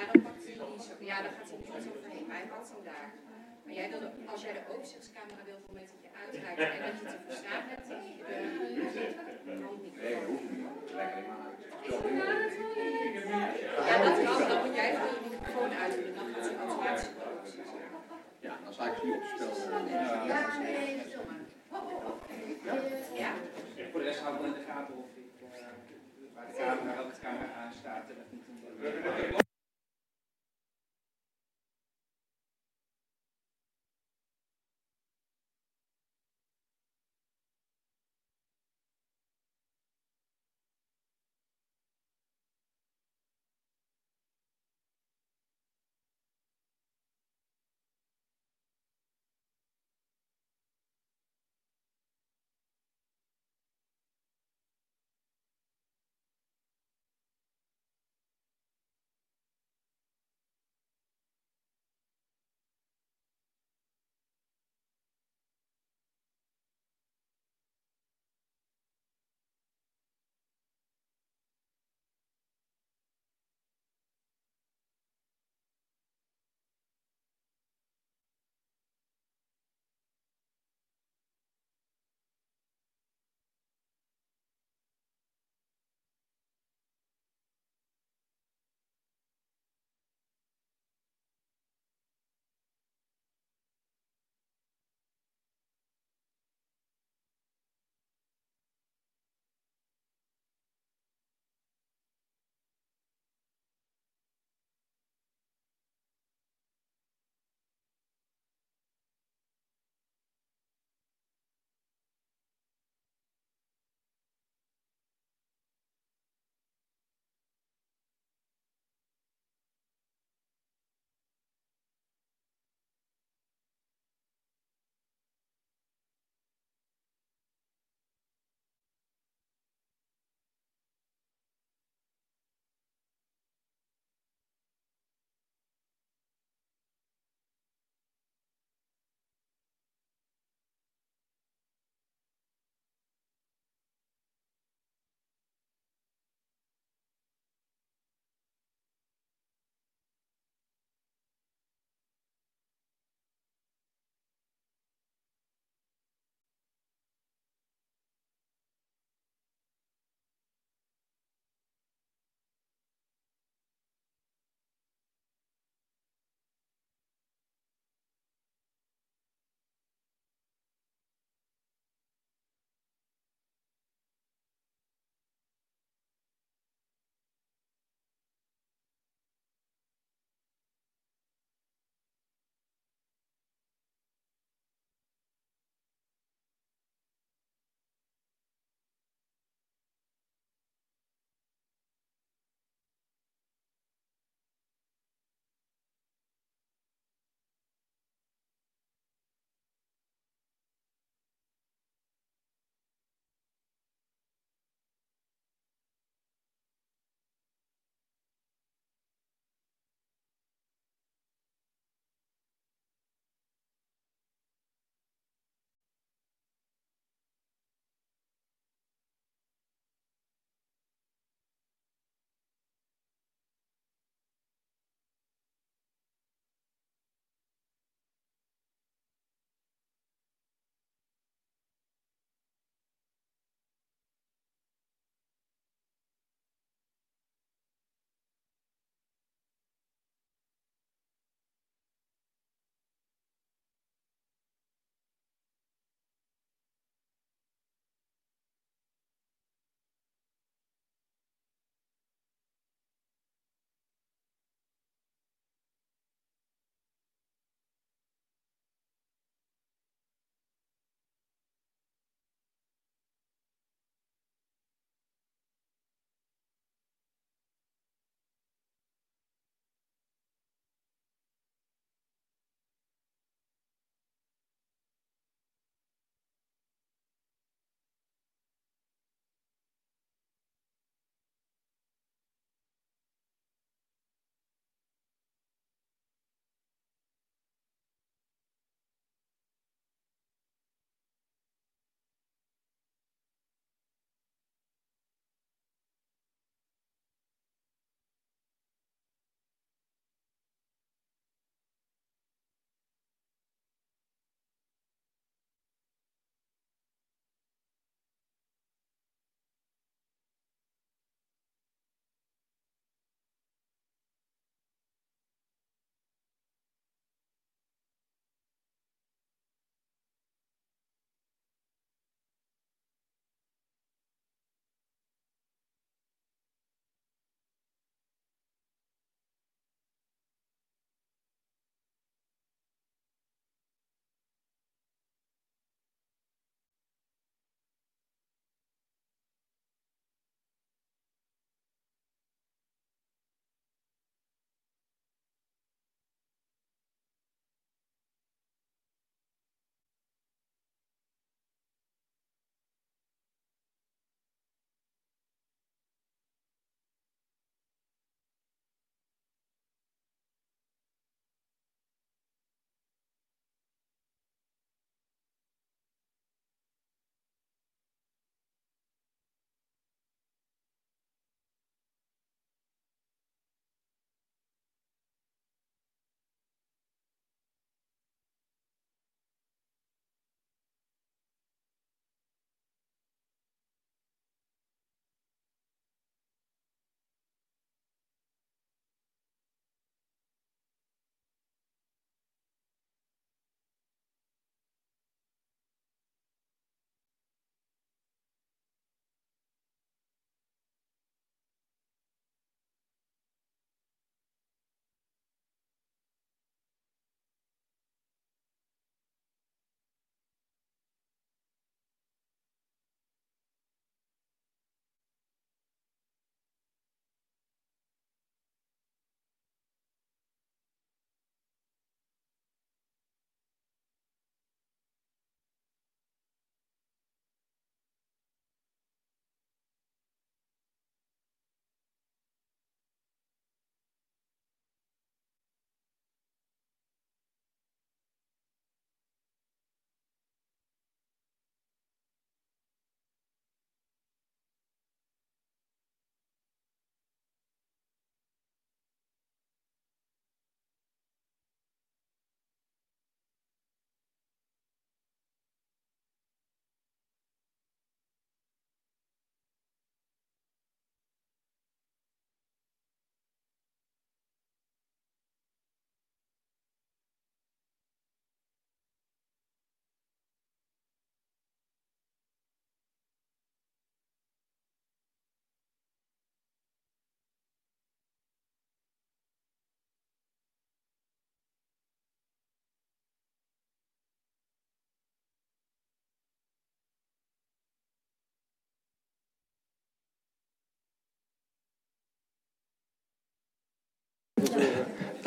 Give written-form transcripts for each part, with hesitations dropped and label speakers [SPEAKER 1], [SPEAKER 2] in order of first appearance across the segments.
[SPEAKER 1] dan pakt hij die zo. Ja, dan gaat hij niet zo overheen. Maar hij pakt hem daar. Maar jij wilde, als jij de overzichtscamera wil, op het moment dat je uitreikt en dat je te verstaan bent, de hand niet.
[SPEAKER 2] Nee, dat hoeft niet. Lekker maar uit.
[SPEAKER 1] Ja, dat kan. Dan moet jij gewoon je microfoon uitdoen. Dan gaat hij automatisch op de overzicht.
[SPEAKER 2] Ja, dan sta ik nu op het spel.
[SPEAKER 1] Ja.
[SPEAKER 3] Voor de rest hou ik wel in de gaten of ik waar de camera, welke camera aanstaat en dat niet.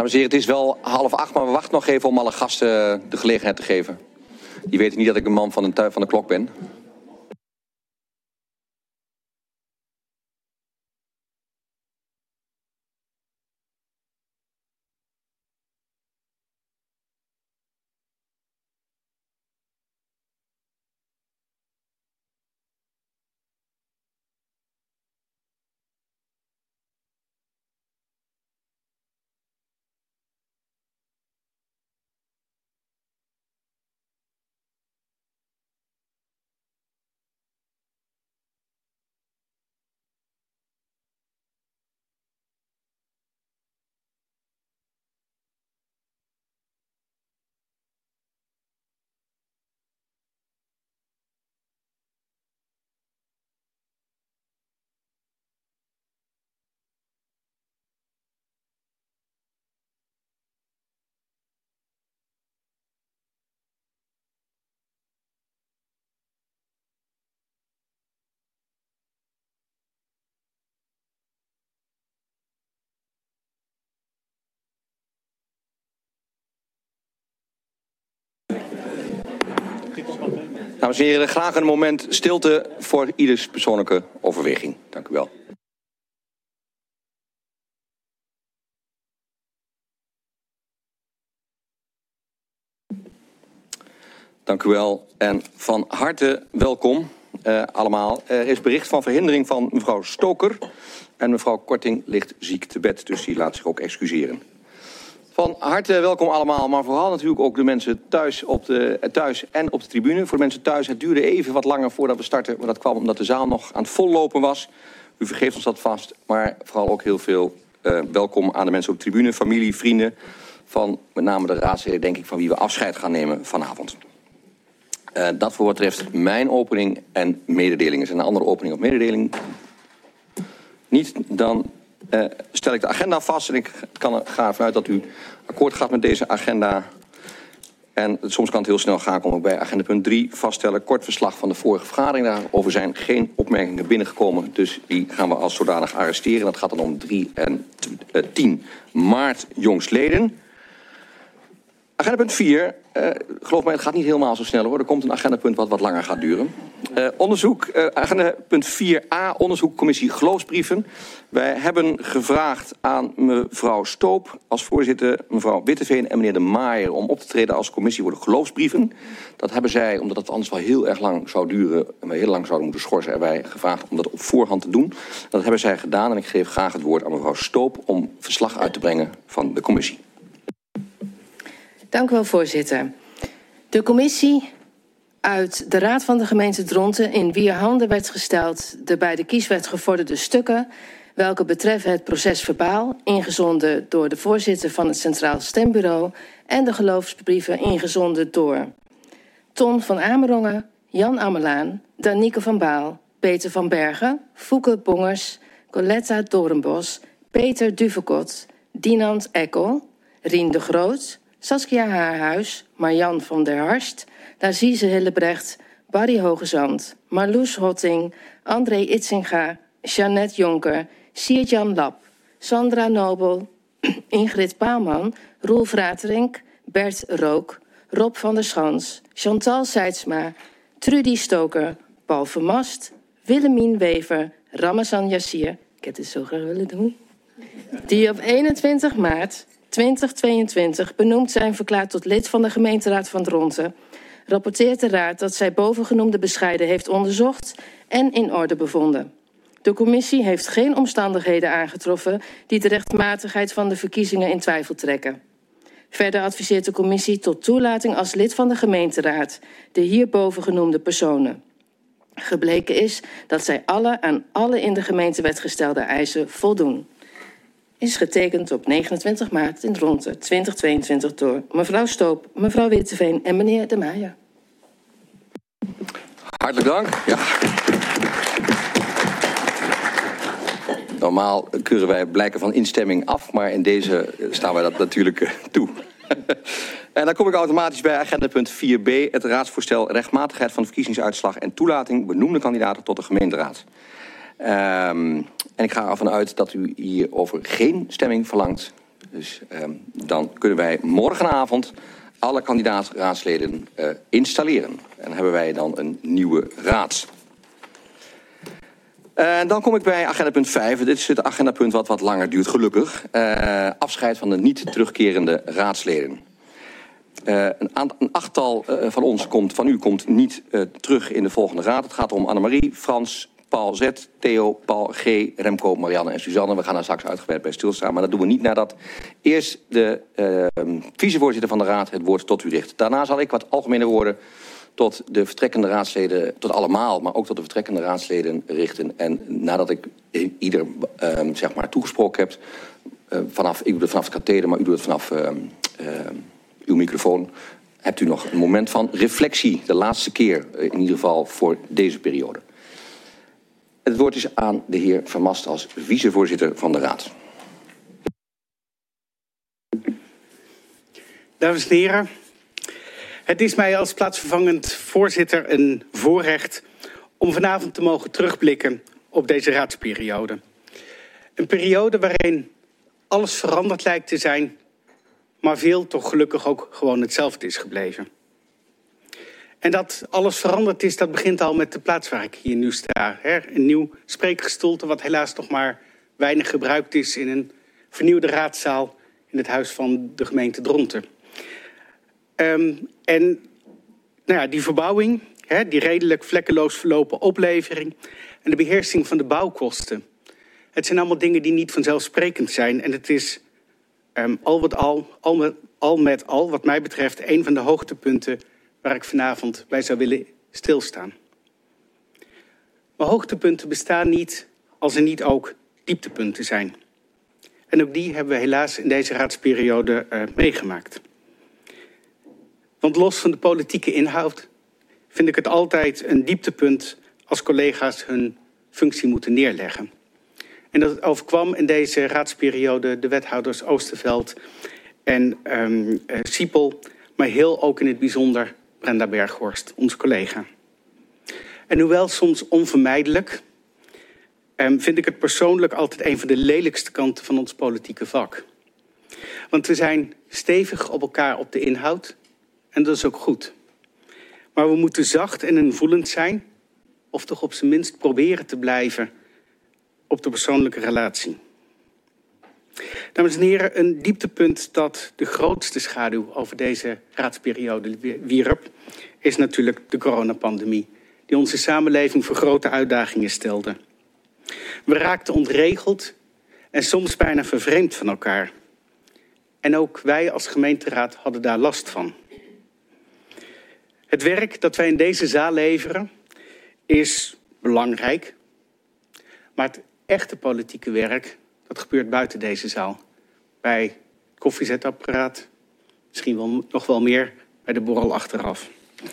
[SPEAKER 4] Dames en heren, het is wel 7:30, maar we wachten nog even om alle gasten de gelegenheid te geven. Die weten niet dat ik een man van de klok ben. Dames en heren, graag een moment stilte voor ieders persoonlijke overweging. Dank u wel. Dank u wel en van harte welkom allemaal. Er is bericht van verhindering van mevrouw Stoker en mevrouw Korting ligt ziek te bed, dus die laat zich ook excuseren. Van harte welkom allemaal, maar vooral natuurlijk ook de mensen thuis en op de tribune. Voor de mensen thuis, het duurde even wat langer voordat we starten, maar dat kwam omdat de zaal nog aan het vollopen was. U vergeeft ons dat vast, maar vooral ook heel veel welkom aan de mensen op de tribune, familie, vrienden, van met name de raadsleden, denk ik, van wie we afscheid gaan nemen vanavond. Dat voor wat betreft mijn opening en mededelingen. Is er een andere opening of mededeling? Niet, dan stel ik de agenda vast en ik ga ervan uit dat u akkoord gaat met deze agenda. En soms kan het heel snel gaan, kom ik bij agenda punt 3 vaststellen. Kort verslag van de vorige vergadering. Daarover zijn geen opmerkingen binnengekomen, dus die gaan we als zodanig arresteren. Dat gaat dan om 3 en 10 maart jongstleden. Agenda punt 4, geloof mij, het gaat niet helemaal zo snel hoor. Er komt een agendapunt wat langer gaat duren. Agenda punt 4a, onderzoek commissie geloofsbrieven. Wij hebben gevraagd aan mevrouw Stoop als voorzitter, mevrouw Witteveen en meneer De Maaier om op te treden als commissie voor de geloofsbrieven. Dat hebben zij, omdat het anders wel heel erg lang zou duren en we heel lang zouden moeten schorsen, hebben wij gevraagd om dat op voorhand te doen. Dat hebben zij gedaan en ik geef graag het woord aan mevrouw Stoop om verslag uit te brengen van de commissie.
[SPEAKER 5] Dank u wel, voorzitter. De commissie uit de Raad van de gemeente Dronten, in wier handen werd gesteld de bij de kieswet gevorderde stukken, welke betreffen het procesverbaal, ingezonden door de voorzitter van het Centraal Stembureau, en de geloofsbrieven ingezonden door Ton van Amerongen, Jan Ammelaan, Danieke van Baal, Peter van Bergen, Fouke Bongers, Coletta Doornbos, Peter Duvekot, Dinant Ekkel, Rien de Groot, Saskia Haarhuis, Marjan van der Harst, Narcisse Hillebrecht, Barry Hogezand, Marloes Hotting, André Itzinga, Jeannette Jonker, Siert-Jan Lap, Sandra Nobel, Ingrid Paalman, Roel Vraterink, Bert Rook, Rob van der Schans, Chantal Seidsma, Trudy Stoker, Paul Vermast, Willemien Wever, Ramazan Yassir, ik heb dit zo graag willen doen, die op 21 maart 2022 benoemd zijn verklaard tot lid van de gemeenteraad van Dronten, rapporteert de raad dat zij bovengenoemde bescheiden heeft onderzocht en in orde bevonden. De commissie heeft geen omstandigheden aangetroffen die de rechtmatigheid van de verkiezingen in twijfel trekken. Verder adviseert de commissie tot toelating als lid van de gemeenteraad de hierboven genoemde personen. Gebleken is dat zij aan alle in de gemeentewet gestelde eisen voldoen. Is getekend op 29 maart in Dronten 2022 door mevrouw Stoop, mevrouw Witteveen en meneer De Maaier.
[SPEAKER 4] Hartelijk dank. Ja. Normaal keuren wij blijken van instemming af, maar in deze staan wij dat natuurlijk toe. En dan kom ik automatisch bij agenda punt 4b, het raadsvoorstel rechtmatigheid van de verkiezingsuitslag en toelating benoemde kandidaten tot de gemeenteraad. En ik ga ervan uit dat u hierover geen stemming verlangt. Dus dan kunnen wij morgenavond alle kandidaat-raadsleden installeren. En dan hebben wij dan een nieuwe raad. Dan kom ik bij agenda punt 5. Dit is het agendapunt wat langer duurt, gelukkig. Afscheid van de niet terugkerende raadsleden. Een achttal van u komt niet terug in de volgende raad. Het gaat om Annemarie, Frans, Paul Z, Theo, Paul G, Remco, Marianne en Suzanne. We gaan daar straks uitgebreid bij stilstaan. Maar dat doen we niet nadat eerst de vicevoorzitter van de raad het woord tot u richt. Daarna zal ik wat algemene woorden tot de vertrekkende raadsleden, tot allemaal, maar ook tot de vertrekkende raadsleden richten. En nadat ik ieder toegesproken heb, ik doe het vanaf de katheder, maar u doet het vanaf uw microfoon, hebt u nog een moment van reflectie. De laatste keer, in ieder geval voor deze periode. Het woord is aan de heer Van Mast als vicevoorzitter van de raad.
[SPEAKER 6] Dames en heren, het is mij als plaatsvervangend voorzitter een voorrecht om vanavond te mogen terugblikken op deze raadsperiode. Een periode waarin alles veranderd lijkt te zijn, maar veel toch gelukkig ook gewoon hetzelfde is gebleven. En dat alles veranderd is, dat begint al met de plaats waar ik hier nu sta. Een nieuw spreekgestoelte wat helaas nog maar weinig gebruikt is in een vernieuwde raadzaal in het huis van de gemeente Dronten. Die verbouwing, die redelijk vlekkeloos verlopen oplevering en de beheersing van de bouwkosten. Het zijn allemaal dingen die niet vanzelfsprekend zijn. En het is al met al, wat mij betreft, een van de hoogtepunten waar ik vanavond bij zou willen stilstaan. Maar hoogtepunten bestaan niet als er niet ook dieptepunten zijn. En ook die hebben we helaas in deze raadsperiode meegemaakt. Want los van de politieke inhoud vind ik het altijd een dieptepunt als collega's hun functie moeten neerleggen. En dat overkwam in deze raadsperiode de wethouders Oosterveld en Siepel, maar heel ook in het bijzonder Brenda Berghorst, onze collega. En hoewel soms onvermijdelijk, vind ik het persoonlijk altijd een van de lelijkste kanten van ons politieke vak. Want we zijn stevig op elkaar op de inhoud en dat is ook goed. Maar we moeten zacht en invoelend zijn, of toch op zijn minst proberen te blijven op de persoonlijke relatie. Dames en heren, een dieptepunt dat de grootste schaduw over deze raadsperiode wierp, is natuurlijk de coronapandemie, die onze samenleving voor grote uitdagingen stelde. We raakten ontregeld en soms bijna vervreemd van elkaar. En ook wij als gemeenteraad hadden daar last van. Het werk dat wij in deze zaal leveren is belangrijk, maar het echte politieke werk, dat gebeurt buiten deze zaal. Bij het koffiezetapparaat, misschien wel, nog wel meer bij de borrel achteraf.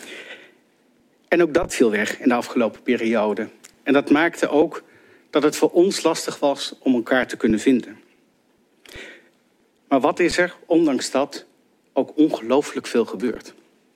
[SPEAKER 6] En ook dat viel weg in de afgelopen periode. En dat maakte ook dat het voor ons lastig was om elkaar te kunnen vinden. Maar wat is er, ondanks dat, ook ongelooflijk veel gebeurd.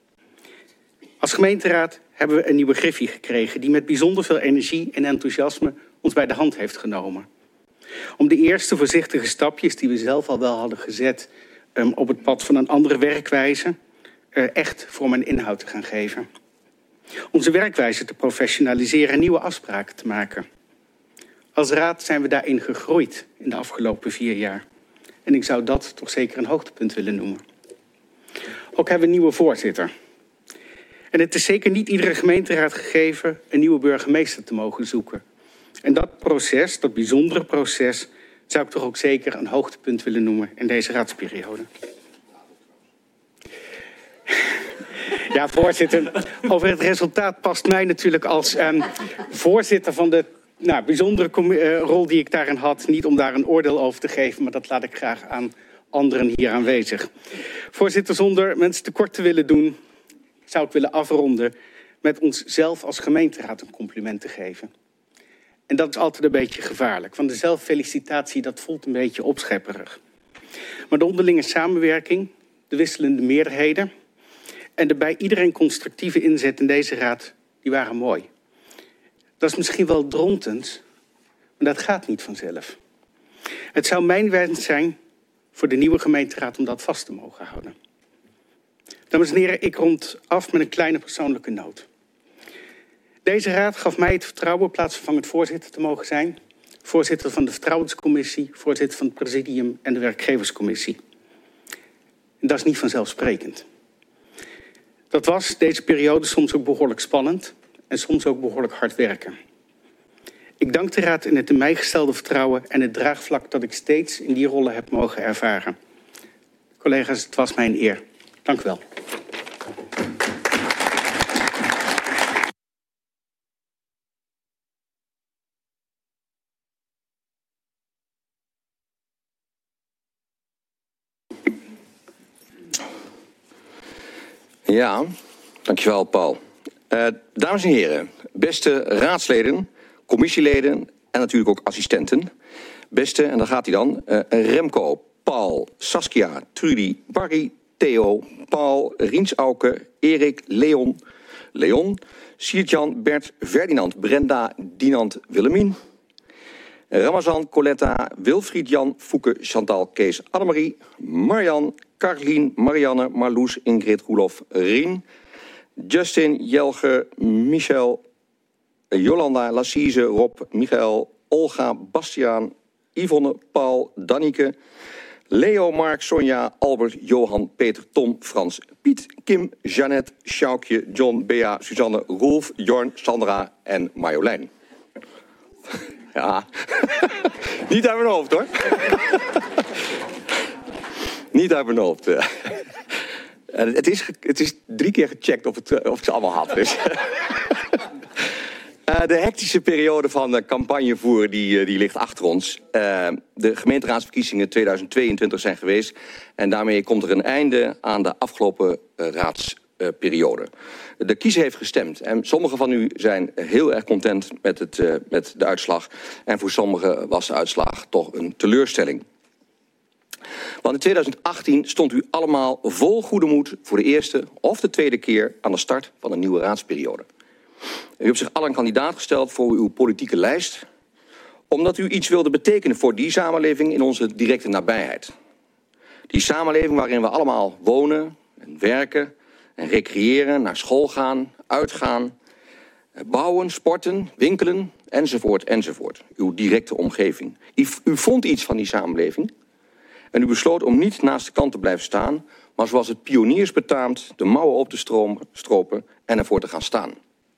[SPEAKER 6] Als gemeenteraad hebben we een nieuwe Griffie gekregen die met bijzonder veel energie en enthousiasme ons bij de hand heeft genomen. Om de eerste voorzichtige stapjes die we zelf al wel hadden gezet op het pad van een andere werkwijze echt vorm en inhoud te gaan geven. Onze werkwijze te professionaliseren en nieuwe afspraken te maken. Als raad zijn we daarin gegroeid in de afgelopen 4 jaar. En ik zou dat toch zeker een hoogtepunt willen noemen. Ook hebben we een nieuwe voorzitter. En het is zeker niet iedere gemeenteraad gegeven een nieuwe burgemeester te mogen zoeken. En dat proces, dat bijzondere proces, zou ik toch ook zeker een hoogtepunt willen noemen in deze raadsperiode. Ja, voorzitter, over het resultaat past mij natuurlijk als voorzitter van de bijzondere rol die ik daarin had, niet om daar een oordeel over te geven, maar dat laat ik graag aan anderen hier aanwezig. Voorzitter, zonder mensen tekort te willen doen, zou ik willen afronden met onszelf als gemeenteraad een compliment te geven. En dat is altijd een beetje gevaarlijk, want de zelffelicitatie dat voelt een beetje opschepperig. Maar de onderlinge samenwerking, de wisselende meerderheden en de bij iedereen constructieve inzet in deze raad, die waren mooi. Dat is misschien wel drontend, maar dat gaat niet vanzelf. Het zou mijn wens zijn voor de nieuwe gemeenteraad om dat vast te mogen houden. Dames en heren, ik rond af met een kleine persoonlijke noot. Deze raad gaf mij het vertrouwen plaatsvervangend voorzitter te mogen zijn, voorzitter van de Vertrouwenscommissie, voorzitter van het presidium en de werkgeverscommissie. En dat is niet vanzelfsprekend. Dat was deze periode soms ook behoorlijk spannend en soms ook behoorlijk hard werken. Ik dank de raad in het in mij gestelde vertrouwen en het draagvlak dat ik steeds in die rollen heb mogen ervaren. Collega's, het was mij een eer. Dank u wel.
[SPEAKER 4] Ja, dankjewel Paul. Dames en heren, beste raadsleden, commissieleden en natuurlijk ook assistenten. Beste, en daar gaat hij dan, Remco, Paul, Saskia, Trudy, Barry, Theo, Paul, Riens Auke, Erik, Leon, Siertjan, Bert, Ferdinand, Brenda, Dinant, Willemien, Ramazan, Coletta, Wilfried, Jan, Fouke, Chantal, Kees, Annemarie, Marjan, Carlien, Marianne, Marloes, Ingrid, Roelof, Rien, Justin, Jelge, Michel, Jolanda, Lassize, Rob, Michael, Olga, Bastiaan, Yvonne, Paul, Dannike, Leo, Mark, Sonja, Albert, Johan, Peter, Tom, Frans, Piet, Kim, Jeannette, Sjoukje, John, Bea, Suzanne, Rolf, Jorn, Sandra en Marjolein. Ja, niet uit mijn hoofd hoor. Niet uit mijn hoofd. Het is 3 keer gecheckt of ik ze allemaal had. Dus. De hectische periode van campagnevoer die ligt achter ons. De gemeenteraadsverkiezingen 2022 zijn geweest. En daarmee komt er een einde aan de afgelopen raadsperiode. De kiezer heeft gestemd. En sommigen van u zijn heel erg content met de uitslag. En voor sommigen was de uitslag toch een teleurstelling. Want in 2018 stond u allemaal vol goede moed voor de eerste of de tweede keer aan de start van een nieuwe raadsperiode. U hebt zich allen een kandidaat gesteld voor uw politieke lijst, omdat u iets wilde betekenen voor die samenleving in onze directe nabijheid. Die samenleving waarin we allemaal wonen en werken en recreëren, naar school gaan, uitgaan, bouwen, sporten, winkelen, enzovoort, enzovoort. Uw directe omgeving. U vond iets van die samenleving en u besloot om niet naast de kant te blijven staan, maar zoals het pioniers betaamt de mouwen op te stropen en ervoor te gaan staan.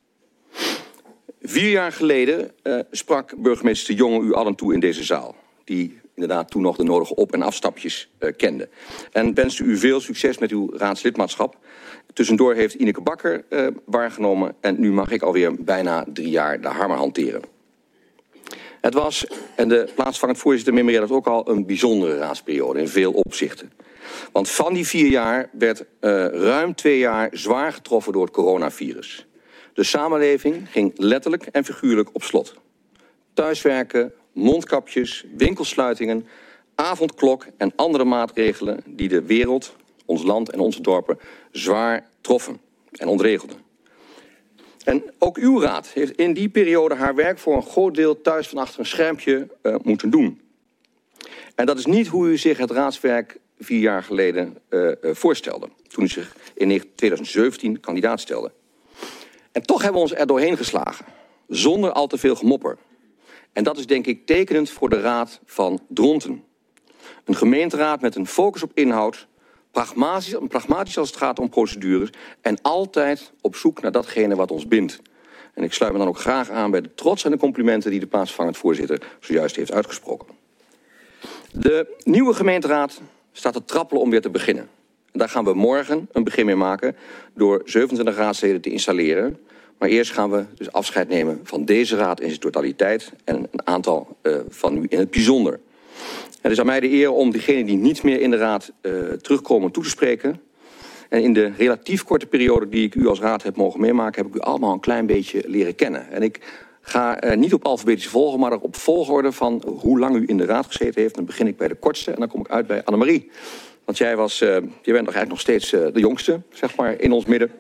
[SPEAKER 4] 4 jaar geleden sprak burgemeester De Jonge u allen toe in deze zaal, die inderdaad toen nog de nodige op- en afstapjes kende. En wenste u veel succes met uw raadslidmaatschap. Tussendoor heeft Ineke Bakker waargenomen en nu mag ik alweer bijna 3 jaar de hamer hanteren. Het was, en de plaatsvangend voorzitter memoreerde dat ook al, een bijzondere raadsperiode in veel opzichten. Want van die 4 jaar werd ruim 2 jaar zwaar getroffen door het coronavirus. De samenleving ging letterlijk en figuurlijk op slot. Thuiswerken, mondkapjes, winkelsluitingen, avondklok en andere maatregelen die de wereld, ons land en onze dorpen zwaar troffen en ontregelden. En ook uw raad heeft in die periode haar werk voor een groot deel thuis van achter een schermpje moeten doen. En dat is niet hoe u zich het raadswerk 4 jaar geleden voorstelde, toen u zich in 2017 kandidaat stelde. En toch hebben we ons er doorheen geslagen, zonder al te veel gemopper. En dat is denk ik tekenend voor de Raad van Dronten. Een gemeenteraad met een focus op inhoud, pragmatisch als het gaat om procedures en altijd op zoek naar datgene wat ons bindt. En ik sluit me dan ook graag aan bij de trots en de complimenten die de plaatsvervangend voorzitter zojuist heeft uitgesproken. De nieuwe gemeenteraad staat te trappelen om weer te beginnen. En daar gaan we morgen een begin mee maken door 27 raadsleden te installeren. Maar eerst gaan we dus afscheid nemen van deze raad in zijn totaliteit en een aantal van u in het bijzonder. Het is aan mij de eer om diegenen die niet meer in de raad terugkomen toe te spreken. En in de relatief korte periode die ik u als raad heb mogen meemaken, heb ik u allemaal een klein beetje leren kennen. En ik ga niet op alfabetische volgorde, maar op volgorde van hoe lang u in de raad gezeten heeft. Dan begin ik bij de kortste en dan kom ik uit bij Annemarie. Want jij bent toch eigenlijk nog steeds de jongste, zeg maar, in ons midden.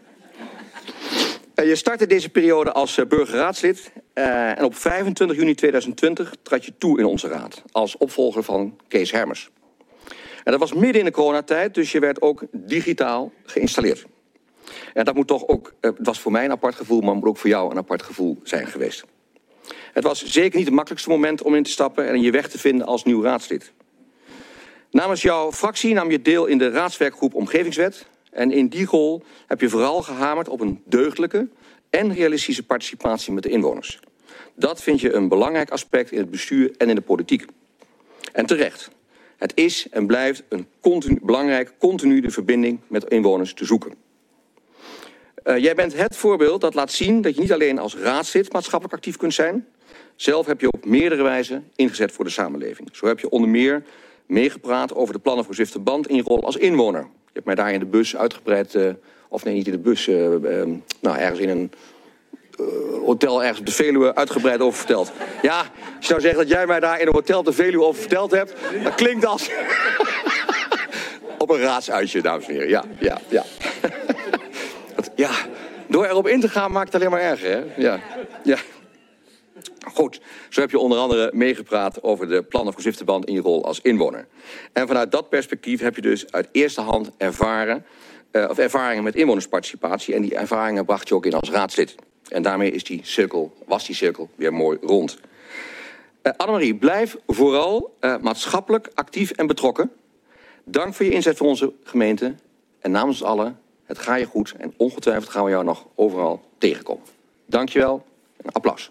[SPEAKER 4] Je startte deze periode als burgerraadslid en op 25 juni 2020 trad je toe in onze raad als opvolger van Kees Hermers. En dat was midden in de coronatijd, dus je werd ook digitaal geïnstalleerd. En dat moet toch ook, het was voor mij een apart gevoel, maar moet ook voor jou een apart gevoel zijn geweest. Het was zeker niet het makkelijkste moment om in te stappen en je weg te vinden als nieuw raadslid. Namens jouw fractie nam je deel in de raadswerkgroep Omgevingswet. En in die rol heb je vooral gehamerd op een deugdelijke en realistische participatie met de inwoners. Dat vind je een belangrijk aspect in het bestuur en in de politiek. En terecht. Het is en blijft een belangrijk continu de verbinding met inwoners te zoeken. Jij bent het voorbeeld dat laat zien dat je niet alleen als raadslid maatschappelijk actief kunt zijn. Zelf heb je op meerdere wijzen ingezet voor de samenleving. Zo heb je onder meer meegepraat over de plannen voor Zwifterband in je rol als inwoner. Je hebt mij daar in de bus uitgebreid, of nee, niet in de bus, ergens in een hotel ergens op de Veluwe uitgebreid over verteld. Ja, als je nou zegt dat jij mij daar in een hotel op de Veluwe over verteld hebt, dat klinkt als op een raadsuitje, dames en heren. Ja. Ja, door erop in te gaan maakt het alleen maar erger, hè? Ja. Goed, zo heb je onder andere meegepraat over de plannen voor Zwifterband in je rol als inwoner. En vanuit dat perspectief heb je dus uit eerste hand ervaringen met inwonersparticipatie. En die ervaringen bracht je ook in als raadslid. En daarmee was die cirkel weer mooi rond. Annemarie, blijf vooral maatschappelijk actief en betrokken. Dank voor je inzet voor onze gemeente. En namens ons allen, het gaat je goed. En ongetwijfeld gaan we jou nog overal tegenkomen. Dank je wel. Een applaus.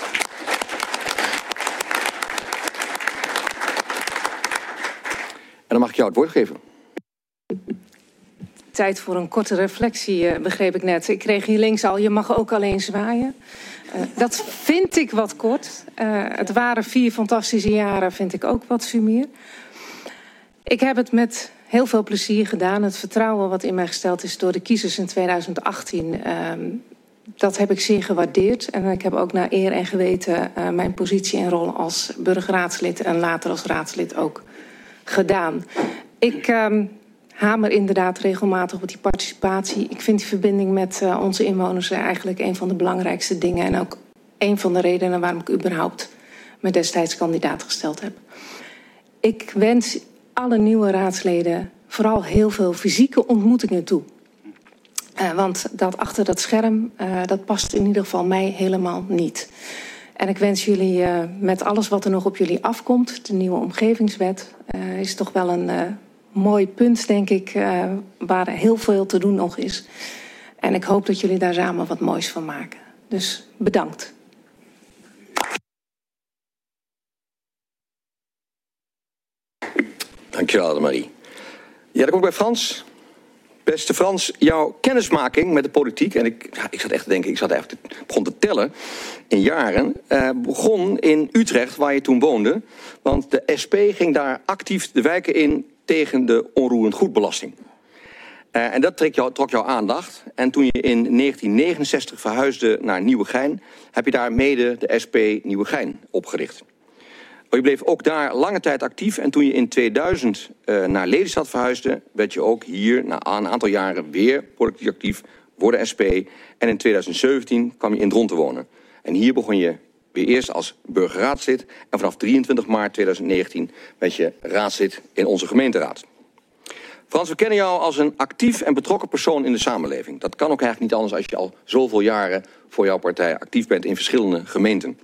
[SPEAKER 4] En dan mag ik jou het woord geven.
[SPEAKER 7] Tijd voor een korte reflectie, begreep ik net. Ik kreeg hier links al, je mag ook alleen zwaaien. Dat vind ik wat kort. Het waren 4 fantastische jaren, vind ik ook wat sumier. Ik heb het met heel veel plezier gedaan. Het vertrouwen wat in mij gesteld is door de kiezers in 2018... dat heb ik zeer gewaardeerd. En ik heb ook naar eer en geweten mijn positie en rol als burgerraadslid... en later als raadslid ook gedaan. Ik hamer inderdaad regelmatig op die participatie. Ik vind die verbinding met onze inwoners eigenlijk een van de belangrijkste dingen. En ook een van de redenen waarom ik überhaupt me destijds kandidaat gesteld heb. Ik wens alle nieuwe raadsleden vooral heel veel fysieke ontmoetingen toe. Want dat achter dat scherm, dat past in ieder geval mij helemaal niet. En ik wens jullie met alles wat er nog op jullie afkomt... de nieuwe omgevingswet is toch wel een mooi punt, denk ik... waar heel veel te doen nog is. En ik hoop dat jullie daar samen wat moois van maken. Dus bedankt.
[SPEAKER 4] Dankjewel, Annemarie. Ja, dan kom ik bij Frans. Beste Frans, jouw kennismaking met de politiek... en ik zat echt te denken, ik begon te tellen in jaren... begon in Utrecht, waar je toen woonde. Want de SP ging daar actief de wijken in tegen de onroerend goedbelasting. En dat trok jouw aandacht. En toen je in 1969 verhuisde naar Nieuwegein... heb je daar mede de SP Nieuwegein opgericht. Je bleef ook daar lange tijd actief en toen je in 2000 naar Lelystad verhuisde... werd je ook hier na een aantal jaren weer politiek actief voor de SP. En in 2017 kwam je in Dronten wonen. En hier begon je weer eerst als burgerraadslid... en vanaf 23 maart 2019 werd je raadslid in onze gemeenteraad. Frans, we kennen jou als een actief en betrokken persoon in de samenleving. Dat kan ook eigenlijk niet anders als je al zoveel jaren voor jouw partij actief bent in verschillende gemeenten.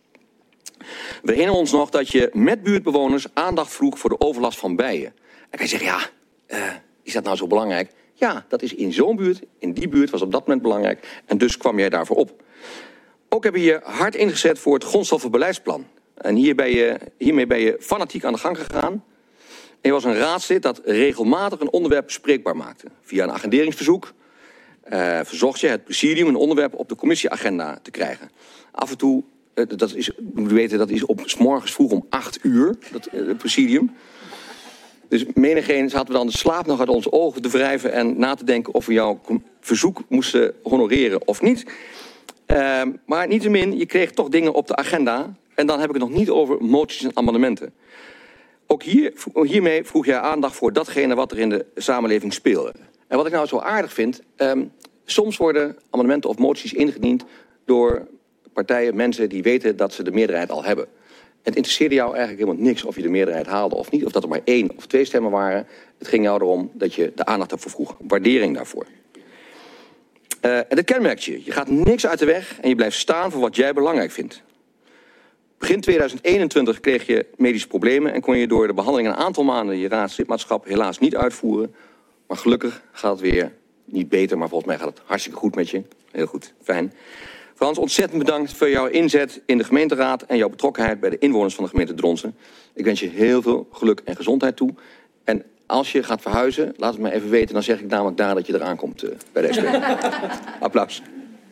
[SPEAKER 4] We herinneren ons nog dat je met buurtbewoners aandacht vroeg voor de overlast van bijen. En kan je zeggen, is dat nou zo belangrijk? Ja, dat is in zo'n buurt, in die buurt was op dat moment belangrijk. En dus kwam jij daarvoor op. Ook heb je je hard ingezet voor het grondstoffenbeleidsplan. En hiermee ben je fanatiek aan de gang gegaan. En je was een raadslid dat regelmatig een onderwerp bespreekbaar maakte. Via een agenderingsverzoek verzocht je het presidium een onderwerp op de commissieagenda te krijgen. Af en toe... dat is op 's morgens vroeg om 8 uur, het presidium. Dus menigeen zaten we dan de slaap nog uit onze ogen te wrijven... en na te denken of we jouw verzoek moesten honoreren of niet. Maar niettemin, je kreeg toch dingen op de agenda... en dan heb ik het nog niet over moties en amendementen. Ook hiermee vroeg jij aandacht voor datgene wat er in de samenleving speelde. En wat ik nou zo aardig vind... soms worden amendementen of moties ingediend door... partijen, mensen die weten dat ze de meerderheid al hebben. Het interesseerde jou eigenlijk helemaal niks of je de meerderheid haalde of niet. Of dat er maar 1 of 2 stemmen waren. Het ging jou erom dat je de aandacht daarvoor vroeg. Waardering daarvoor. En dat kenmerkt je. Je gaat niks uit de weg en je blijft staan voor wat jij belangrijk vindt. Begin 2021 kreeg je medische problemen en kon je door de behandeling een aantal maanden je raadslidmaatschap helaas niet uitvoeren. Maar gelukkig gaat het weer niet beter, maar volgens mij gaat het hartstikke goed met je. Heel goed, fijn. Frans, ontzettend bedankt voor jouw inzet in de gemeenteraad en jouw betrokkenheid bij de inwoners van de gemeente Dronten. Ik wens je heel veel geluk en gezondheid toe. En als je gaat verhuizen, laat het me even weten. Dan zeg ik namelijk daar dat je eraan komt bij de SP. Applaus.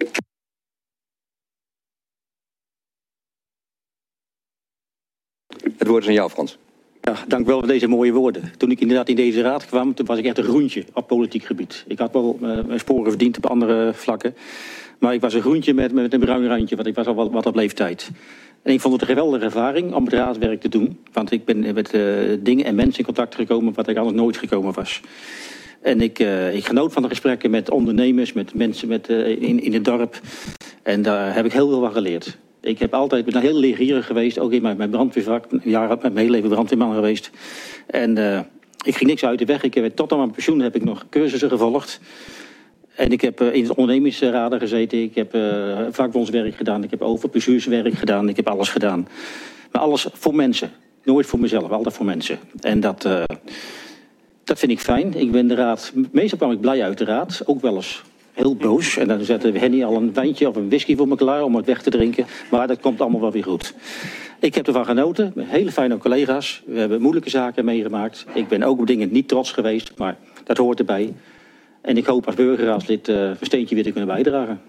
[SPEAKER 4] Het woord is aan jou, Frans.
[SPEAKER 8] Ja, dank wel voor deze mooie woorden. Toen ik inderdaad in deze raad kwam, toen was ik echt een groentje op politiek gebied. Ik had wel mijn sporen verdiend op andere vlakken. Maar ik was een groentje met een bruin randje, want ik was al wat op leeftijd. En ik vond het een geweldige ervaring om het raadswerk te doen. Want ik ben met dingen en mensen in contact gekomen wat ik anders nooit gekomen was. En ik genoot van de gesprekken met ondernemers, met mensen in het dorp. En daar heb ik heel veel van geleerd. Ik ben heel leergierig geweest, ook in mijn brandweervak. Een jaar heb ik mijn hele leven brandweerman geweest. En ik ging niks uit de weg. Tot aan mijn pensioen heb ik nog cursussen gevolgd. En ik heb in de ondernemingsraden gezeten. Ik heb vakbondswerk gedaan. Ik heb overbestuurswerk gedaan. Ik heb alles gedaan. Maar alles voor mensen. Nooit voor mezelf, altijd voor mensen. En dat vind ik fijn. Ik ben de raad. Meestal kwam ik blij uit de raad. Ook wel eens heel boos. En dan zette Henny al een wijntje of een whisky voor me klaar om het weg te drinken. Maar dat komt allemaal wel weer goed. Ik heb ervan genoten. Hele fijne collega's. We hebben moeilijke zaken meegemaakt. Ik ben ook op dingen niet trots geweest. Maar dat hoort erbij. En ik hoop als burgerraadslid een steentje weer te kunnen bijdragen.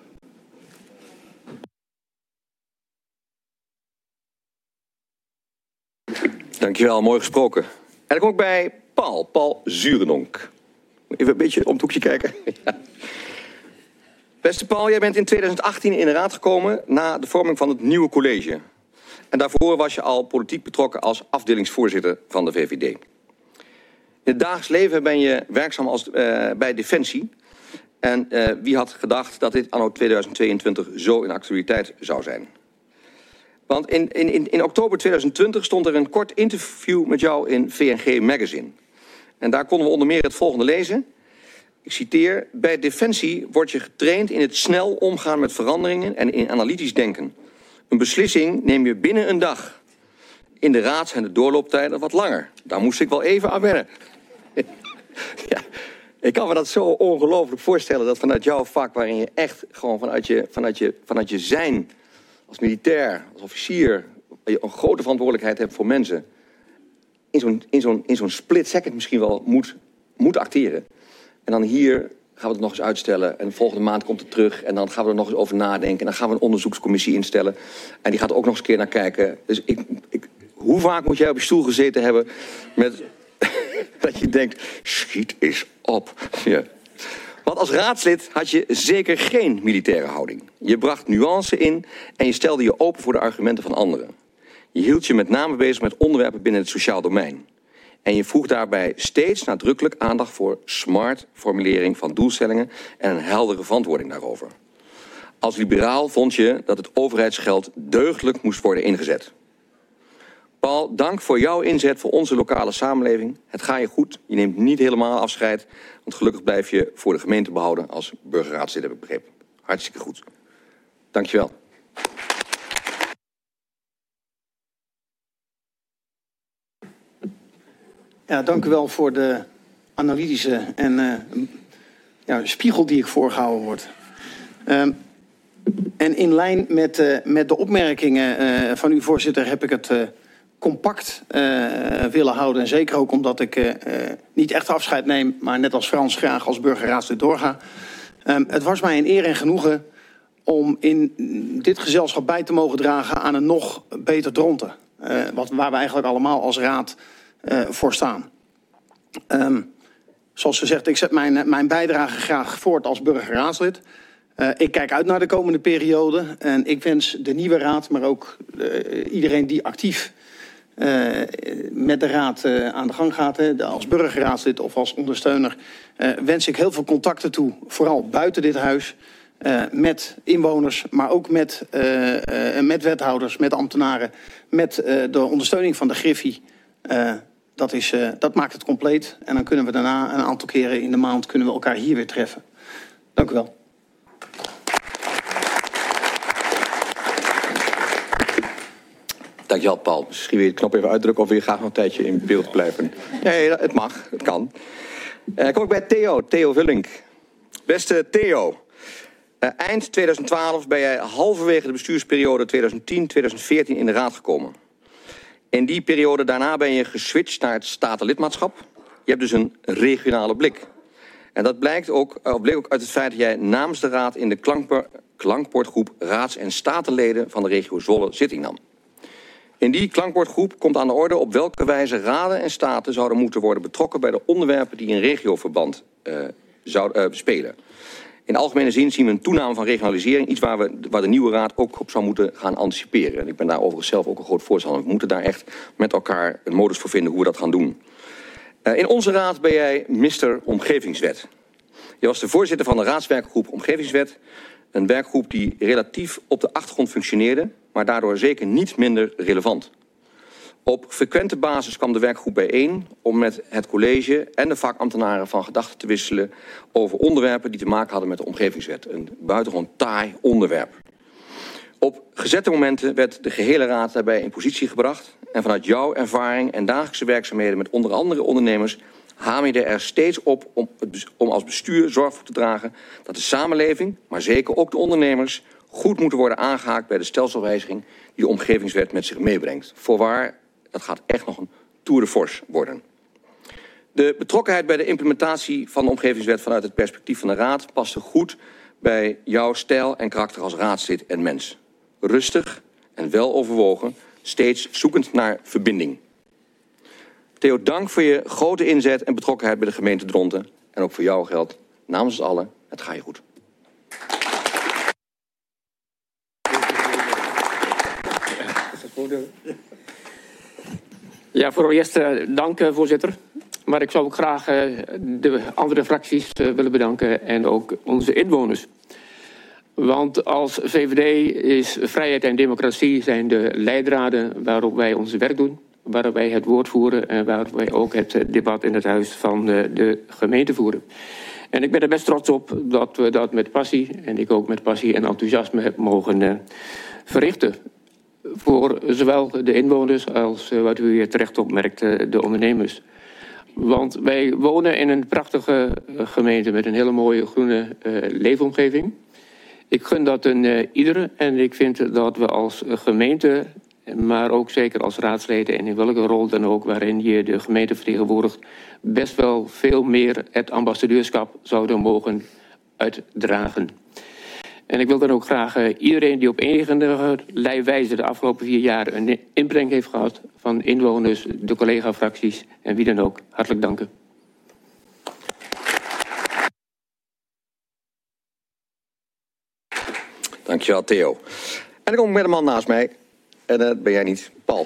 [SPEAKER 4] Dankjewel, mooi gesproken. En dan kom ik bij Paul Zurendonk. Even een beetje om het hoekje kijken. Beste Paul, jij bent in 2018 in de raad gekomen na de vorming van het nieuwe college. En daarvoor was je al politiek betrokken als afdelingsvoorzitter van de VVD. In het dagelijks leven ben je werkzaam bij Defensie. En wie had gedacht dat dit anno 2022 zo in actualiteit zou zijn? Want in oktober 2020 stond er een kort interview met jou in VNG Magazine. En daar konden we onder meer het volgende lezen. Ik citeer: bij Defensie word je getraind in het snel omgaan met veranderingen en in analytisch denken. Een beslissing neem je binnen een dag. In de raad zijn de doorlooptijden wat langer. Daar moest ik wel even aan wennen. Ja, ik kan me dat zo ongelooflijk voorstellen dat vanuit jouw vak, waarin je echt gewoon vanuit je zijn als militair, als officier, je een grote verantwoordelijkheid hebt voor mensen, in zo'n split second misschien wel moet acteren. En dan hier gaan we het nog eens uitstellen en volgende maand komt het terug en dan gaan we er nog eens over nadenken en dan gaan we een onderzoekscommissie instellen en die gaat er ook nog eens een keer naar kijken. Dus hoe vaak moet jij op je stoel gezeten hebben met dat je denkt, schiet eens op. Ja. Want als raadslid had je zeker geen militaire houding. Je bracht nuance in en je stelde je open voor de argumenten van anderen. Je hield je met name bezig met onderwerpen binnen het sociaal domein. En je vroeg daarbij steeds nadrukkelijk aandacht voor smart formulering van doelstellingen en een heldere verantwoording daarover. Als liberaal vond je dat het overheidsgeld deugdelijk moest worden ingezet. Paul, dank voor jouw inzet voor onze lokale samenleving. Het gaat je goed, je neemt niet helemaal afscheid, want gelukkig blijf je voor de gemeente behouden als burgerraadslid, heb ik begrepen. Hartstikke goed. Dank je wel.
[SPEAKER 9] Ja, dank u wel voor de analytische en spiegel die ik voorgehouden word. En in lijn met de opmerkingen van uw voorzitter heb ik het compact willen houden. En zeker ook omdat ik niet echt afscheid neem, maar net als Frans graag als burgerraadslid doorga. Het was mij een eer en genoegen om in dit gezelschap bij te mogen dragen aan een nog beter Dronten. Waar we eigenlijk allemaal als raad voor staan. Zoals gezegd, ik zet mijn bijdrage graag voort als burgerraadslid. Ik kijk uit naar de komende periode en ik wens de nieuwe raad, maar ook iedereen die actief met de raad aan de gang gaat, als burgerraadslid of als ondersteuner, wens ik heel veel contacten toe, vooral buiten dit huis. met inwoners, maar ook met wethouders, met ambtenaren, met de ondersteuning van de Griffie. Dat maakt het compleet. En dan kunnen we daarna een aantal keren in de maand kunnen we elkaar hier weer treffen. Dank u wel.
[SPEAKER 4] Dankjewel, Paul. Misschien wil je de knop even uitdrukken of wil je graag nog een tijdje in beeld blijven? Nee, het mag. Het kan. Kom ik bij Theo Vullink. Beste Theo. Eind 2012 ben jij halverwege de bestuursperiode 2010-2014 in de Raad gekomen. In die periode daarna ben je geswitcht naar het statenlidmaatschap. Je hebt dus een regionale blik. En dat bleek ook uit het feit dat jij namens de Raad in de klankbordgroep Raads- en Statenleden van de regio Zwolle zitting nam. In die klankbordgroep komt aan de orde op welke wijze raden en staten zouden moeten worden betrokken bij de onderwerpen die in regioverband zouden spelen. In algemene zin zien we een toename van regionalisering, iets waar de nieuwe raad ook op zou moeten gaan anticiperen. En ik ben daar overigens zelf ook een groot voorstander. We moeten daar echt met elkaar een modus voor vinden hoe we dat gaan doen. In onze raad ben jij Mr. Omgevingswet. Je was de voorzitter van de raadswerkgroep Omgevingswet. Een werkgroep die relatief op de achtergrond functioneerde, maar daardoor zeker niet minder relevant. Op frequente basis kwam de werkgroep bijeen om met het college en de vakambtenaren van gedachten te wisselen over onderwerpen die te maken hadden met de omgevingswet. Een buitengewoon taai onderwerp. Op gezette momenten werd de gehele raad daarbij in positie gebracht. En vanuit jouw ervaring en dagelijkse werkzaamheden met onder andere ondernemers hamer je er steeds op om als bestuur zorg voor te dragen dat de samenleving, maar zeker ook de ondernemers, goed moeten worden aangehaakt bij de stelselwijziging die de omgevingswet met zich meebrengt. Voorwaar, dat gaat echt nog een tour de force worden. De betrokkenheid bij de implementatie van de omgevingswet vanuit het perspectief van de Raad paste goed bij jouw stijl en karakter als raadslid en mens. Rustig en wel overwogen, steeds zoekend naar verbinding. Theo, dank voor je grote inzet en betrokkenheid bij de gemeente Dronten. En ook voor jou geldt, namens ons allen, het gaat je goed.
[SPEAKER 10] Ja, voor eerst dank, voorzitter. Maar ik zou ook graag de andere fracties willen bedanken en ook onze inwoners. Want als VVD is vrijheid en democratie zijn de leidraden waarop wij ons werk doen, waarop wij het woord voeren en waarop wij ook het debat in het huis van de gemeente voeren. En ik ben er best trots op dat we dat met passie, en ik ook met passie en enthousiasme heb mogen verrichten. Voor zowel de inwoners als, wat u hier terecht opmerkt, de ondernemers. Want wij wonen in een prachtige gemeente met een hele mooie groene leefomgeving. Ik gun dat een iedere en ik vind dat we als gemeente, maar ook zeker als raadsleden en in welke rol dan ook waarin je de gemeente vertegenwoordigt, best wel veel meer het ambassadeurschap zouden mogen uitdragen. En ik wil dan ook graag iedereen die op enige wijze de afgelopen 4 jaar een inbreng heeft gehad van inwoners, de collega-fracties en wie dan ook, hartelijk danken.
[SPEAKER 4] Dankjewel, Theo. En dan kom ik met een man naast mij. En dat ben jij niet, Paul.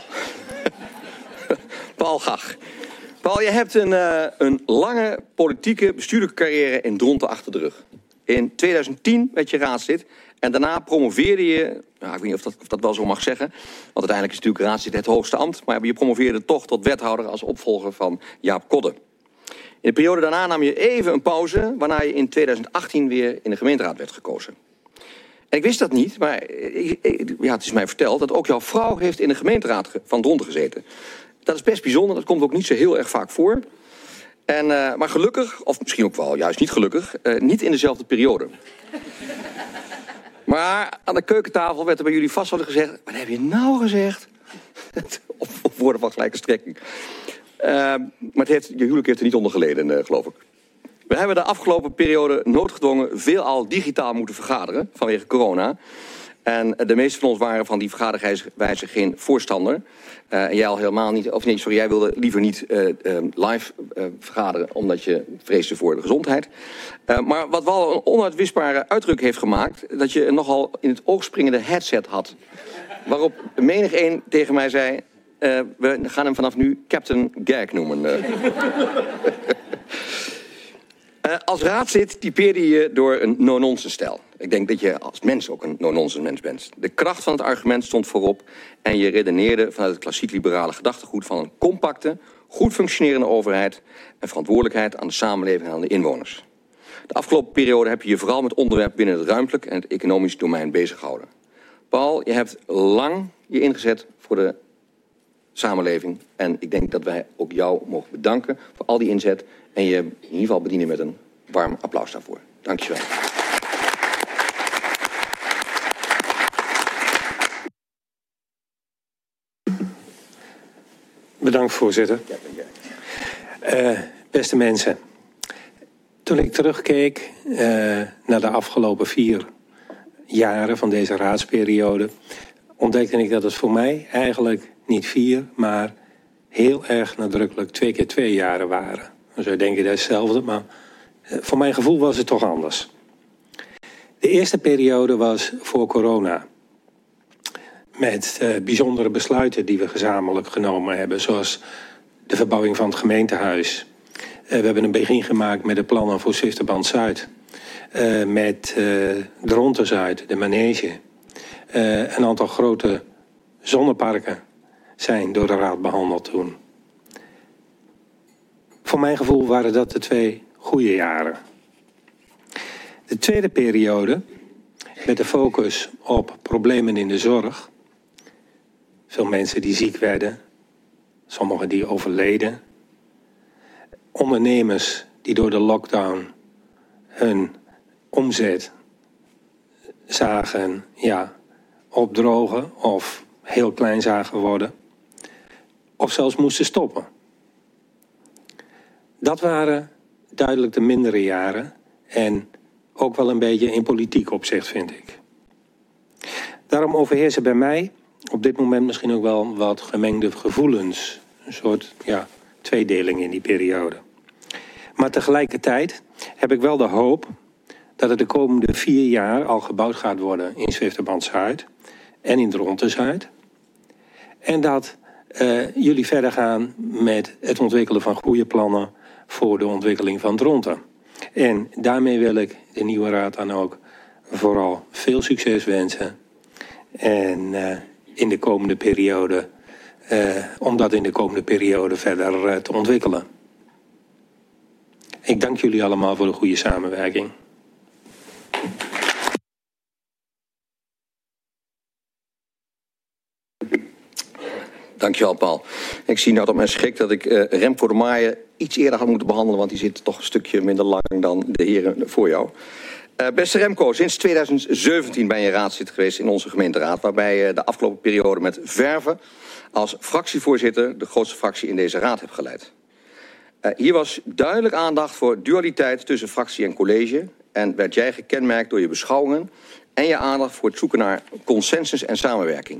[SPEAKER 4] Paul Gach. Paul, je hebt een lange politieke bestuurlijke carrière in Dronten achter de rug. In 2010 werd je raadslid en daarna promoveerde je, nou, ik weet niet of dat wel zo mag zeggen, want uiteindelijk is natuurlijk raadslid het hoogste ambt, maar je promoveerde toch tot wethouder als opvolger van Jaap Kodde. In de periode daarna nam je even een pauze, waarna je in 2018 weer in de gemeenteraad werd gekozen. En ik wist dat niet, maar het is mij verteld dat ook jouw vrouw heeft in de gemeenteraad van Dronten gezeten. Dat is best bijzonder, dat komt ook niet zo heel erg vaak voor. Maar gelukkig, of misschien ook wel juist niet gelukkig, niet in dezelfde periode. Maar aan de keukentafel werd er bij jullie vast wel gezegd, wat heb je nou gezegd? Of woorden van gelijke strekking. Maar je huwelijk heeft er niet onder geleden, geloof ik. We hebben de afgelopen periode noodgedwongen veelal digitaal moeten vergaderen vanwege corona. En de meeste van ons waren van die vergaderwijze geen voorstander. En jij al helemaal niet, of nee, sorry, jij wilde liever niet live vergaderen, omdat je vreesde voor de gezondheid. Maar wat wel een onuitwisbare uitdruk heeft gemaakt, dat je een nogal in het oog springende headset had. Waarop menigeen tegen mij zei, we gaan hem vanaf nu Captain Gag noemen. Als raadslid typeerde je door een no-nonsense stijl. Ik denk dat je als mens ook een no-nonsense mens bent. De kracht van het argument stond voorop en je redeneerde vanuit het klassiek liberale gedachtegoed van een compacte, goed functionerende overheid en verantwoordelijkheid aan de samenleving en aan de inwoners. De afgelopen periode heb je je vooral met onderwerpen binnen het ruimtelijk en het economisch domein bezig gehouden. Paul, je hebt lang je ingezet voor de samenleving en ik denk dat wij ook jou mogen bedanken voor al die inzet en je in ieder geval bedienen met een warm applaus daarvoor. Dank je wel.
[SPEAKER 11] Bedankt, voorzitter. Beste mensen, toen ik terugkeek naar de afgelopen 4 jaren van deze raadsperiode, ontdekte ik dat het voor mij eigenlijk niet 4, maar heel erg nadrukkelijk 2 keer 2 jaren waren. Dan zou je denken dat is hetzelfde, maar voor mijn gevoel was het toch anders. De eerste periode was voor corona. Met bijzondere besluiten die we gezamenlijk genomen hebben, zoals de verbouwing van het gemeentehuis. We hebben een begin gemaakt met de plannen voor Zwifterband Zuid. Met Dronten Zuid, de manege. Een aantal grote zonneparken zijn door de raad behandeld toen. Voor mijn gevoel waren dat de 2 goede jaren. De tweede periode, met de focus op problemen in de zorg. Veel mensen die ziek werden, sommigen die overleden. Ondernemers die door de lockdown hun omzet zagen opdrogen of heel klein zagen worden. Of zelfs moesten stoppen. Dat waren duidelijk de mindere jaren en ook wel een beetje in politiek opzicht, vind ik. Daarom overheersen bij mij op dit moment misschien ook wel wat gemengde gevoelens. Een soort tweedeling in die periode. Maar tegelijkertijd heb ik wel de hoop dat het de komende 4 jaar al gebouwd gaat worden in Zwifterband Zuid en in Dronten Zuid. En dat jullie verder gaan met het ontwikkelen van goede plannen voor de ontwikkeling van Dronten. En daarmee wil ik de nieuwe raad dan ook vooral veel succes wensen. En in de komende periode, om dat in de komende periode verder te ontwikkelen. Ik dank jullie allemaal voor de goede samenwerking.
[SPEAKER 4] Dankjewel, Paul. Ik zie nou op mijn schrik dat ik Remco de Maaije iets eerder had moeten behandelen, want die zit toch een stukje minder lang dan de heren voor jou. Beste Remco, sinds 2017 ben je raadslid geweest in onze gemeenteraad, waarbij je de afgelopen periode met verve als fractievoorzitter de grootste fractie in deze raad hebt geleid. Hier was duidelijk aandacht voor dualiteit tussen fractie en college en werd jij gekenmerkt door je beschouwingen en je aandacht voor het zoeken naar consensus en samenwerking.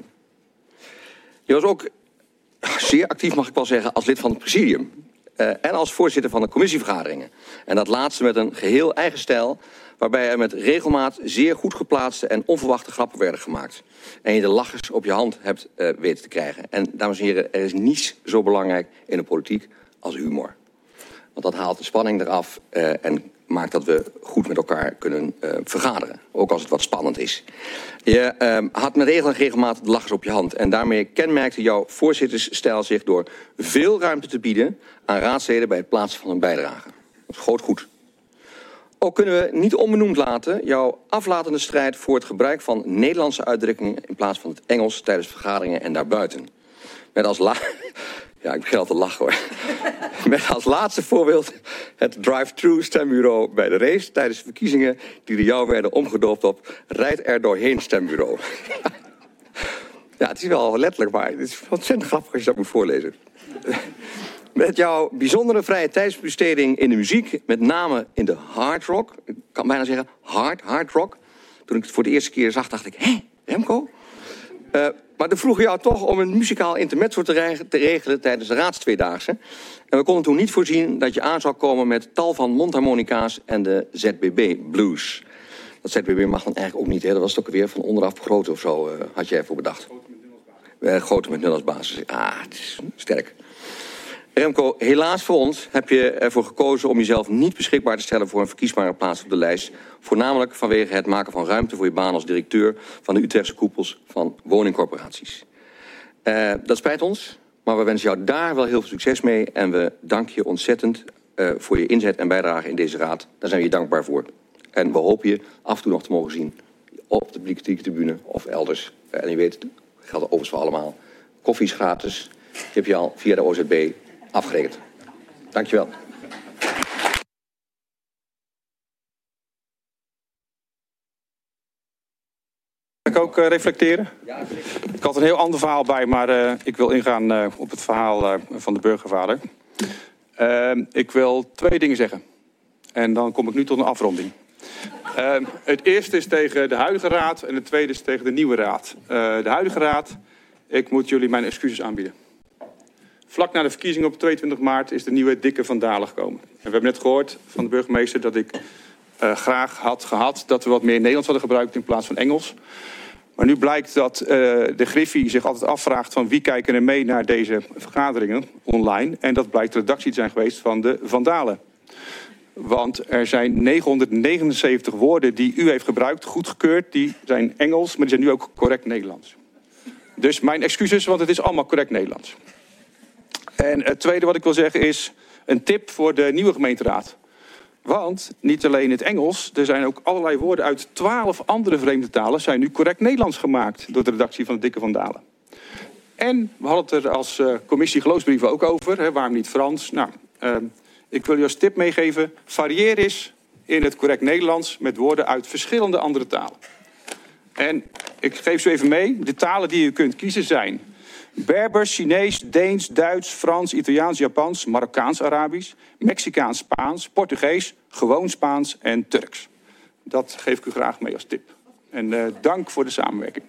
[SPEAKER 4] Je was ook zeer actief, mag ik wel zeggen, als lid van het presidium en als voorzitter van de commissievergaderingen. En dat laatste met een geheel eigen stijl, waarbij er met regelmaat zeer goed geplaatste en onverwachte grappen werden gemaakt. En je de lachers op je hand hebt weten te krijgen. En dames en heren, er is niets zo belangrijk in de politiek als humor. Want dat haalt de spanning eraf en maakt dat we goed met elkaar kunnen vergaderen. Ook als het wat spannend is. Je had met regelmaat de lachers op je hand. En daarmee kenmerkte jouw voorzittersstijl zich door veel ruimte te bieden aan raadsleden bij het plaatsen van hun bijdrage. Dat is groot goed. Ook kunnen we niet onbenoemd laten jouw aflatende strijd voor het gebruik van Nederlandse uitdrukkingen in plaats van het Engels tijdens vergaderingen en daarbuiten. Met als ja, ik begin al te lachen hoor. Met als laatste voorbeeld het drive-thru stembureau bij de race tijdens de verkiezingen die door jou werden omgedoopt op rijd er doorheen stembureau. Ja, het is wel letterlijk maar het is ontzettend grappig als je dat moet voorlezen. Met jouw bijzondere vrije tijdsbesteding in de muziek, met name in de hard rock. Ik kan bijna zeggen hard rock. Toen ik het voor de eerste keer zag, dacht ik, hé, Remco? Maar toen vroegen jou toch om een muzikaal intermezzo te regelen tijdens de raadstweedaagse. En we konden toen niet voorzien dat je aan zou komen met tal van mondharmonica's en de ZBB Blues. Dat ZBB mag dan eigenlijk ook niet, hè? Dat was het ook weer van onderaf groot of zo, had jij voor bedacht. Grote met nul als basis. Ah, het is sterk. Remco, helaas voor ons heb je ervoor gekozen om jezelf niet beschikbaar te stellen voor een verkiesbare plaats op de lijst. Voornamelijk vanwege het maken van ruimte voor je baan als directeur van de Utrechtse koepels van woningcorporaties. Dat spijt ons, maar we wensen jou daar wel heel veel succes mee. En we danken je ontzettend voor je inzet en bijdrage in deze raad. Daar zijn we je dankbaar voor. En we hopen je af en toe nog te mogen zien op de politieke tribune of elders. En je weet, het geldt overigens voor allemaal. Koffie is gratis. Die heb je al via de OZB afgerekend. Dankjewel.
[SPEAKER 12] Kan ik ook reflecteren? Ik had een heel ander verhaal bij, maar ik wil ingaan op het verhaal van de burgervader. Ik wil 2 dingen zeggen. En dan kom ik nu tot een afronding. Het eerste is tegen de huidige raad en het tweede is tegen de nieuwe raad. De huidige raad, ik moet jullie mijn excuses aanbieden. Vlak na de verkiezingen op 22 maart is de nieuwe Dikke van Dalen gekomen. En we hebben net gehoord van de burgemeester dat ik graag had gehad dat we wat meer Nederlands hadden gebruikt in plaats van Engels. Maar nu blijkt dat de Griffie zich altijd afvraagt van wie kijken er mee naar deze vergaderingen online. En dat blijkt de redactie te zijn geweest van de Van Dalen. Want er zijn 979 woorden die u heeft gebruikt, goedgekeurd. Die zijn Engels, maar die zijn nu ook correct Nederlands. Dus mijn excuses, want het is allemaal correct Nederlands. En het tweede wat ik wil zeggen is een tip voor de nieuwe gemeenteraad. Want niet alleen in het Engels, er zijn ook allerlei woorden uit 12 andere vreemde talen zijn nu correct Nederlands gemaakt door de redactie van de Dikke van Dalen. En we hadden het er als commissie geloofsbrieven ook over. Hè, waarom niet Frans? Nou, ik wil je als tip meegeven, varieer eens in het correct Nederlands met woorden uit verschillende andere talen. En ik geef zo even mee, de talen die je kunt kiezen zijn Berbers, Chinees, Deens, Duits, Frans, Italiaans, Japans, Marokkaans, Arabisch, Mexicaans, Spaans, Portugees, gewoon Spaans en Turks. Dat geef ik u graag mee als tip. En dank voor de samenwerking.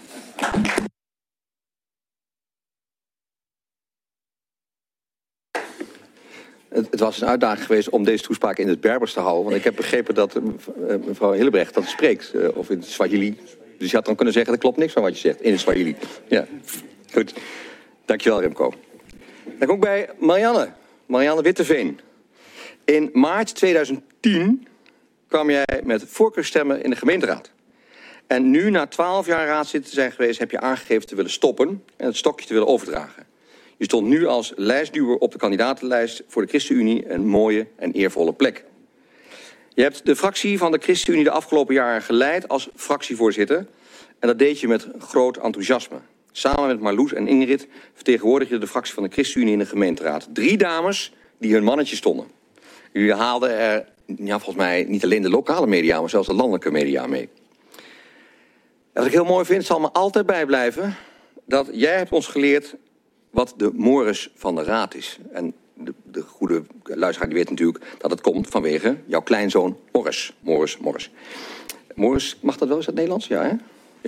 [SPEAKER 4] Het was een uitdaging geweest om deze toespraak in het Berbers te houden. Want ik heb begrepen dat mevrouw Hillebrecht dat spreekt. Of in het Swahili. Dus je had dan kunnen zeggen, er klopt niks van wat je zegt in het Swahili. Ja, goed. Dankjewel Remco. Dan kom ik bij Marianne Witteveen. In maart 2010 kwam jij met voorkeurstemmen in de gemeenteraad. En nu, na 12 jaar raadslid te zijn geweest, heb je aangegeven te willen stoppen en het stokje te willen overdragen. Je stond nu als lijstduwer op de kandidatenlijst voor de ChristenUnie een mooie en eervolle plek. Je hebt de fractie van de ChristenUnie de afgelopen jaren geleid als fractievoorzitter. En dat deed je met groot enthousiasme. Samen met Marloes en Ingrid vertegenwoordig je de fractie van de ChristenUnie in de gemeenteraad. 3 dames die hun mannetje stonden. Jullie haalden er volgens mij niet alleen de lokale media, maar zelfs de landelijke media mee. En wat ik heel mooi vind, zal me altijd bijblijven dat jij hebt ons geleerd wat de mores van de raad is. En de goede luisteraar die weet natuurlijk dat het komt vanwege jouw kleinzoon Morris. Morris, mag dat wel? Is dat Nederlands? Ja, hè? Ja.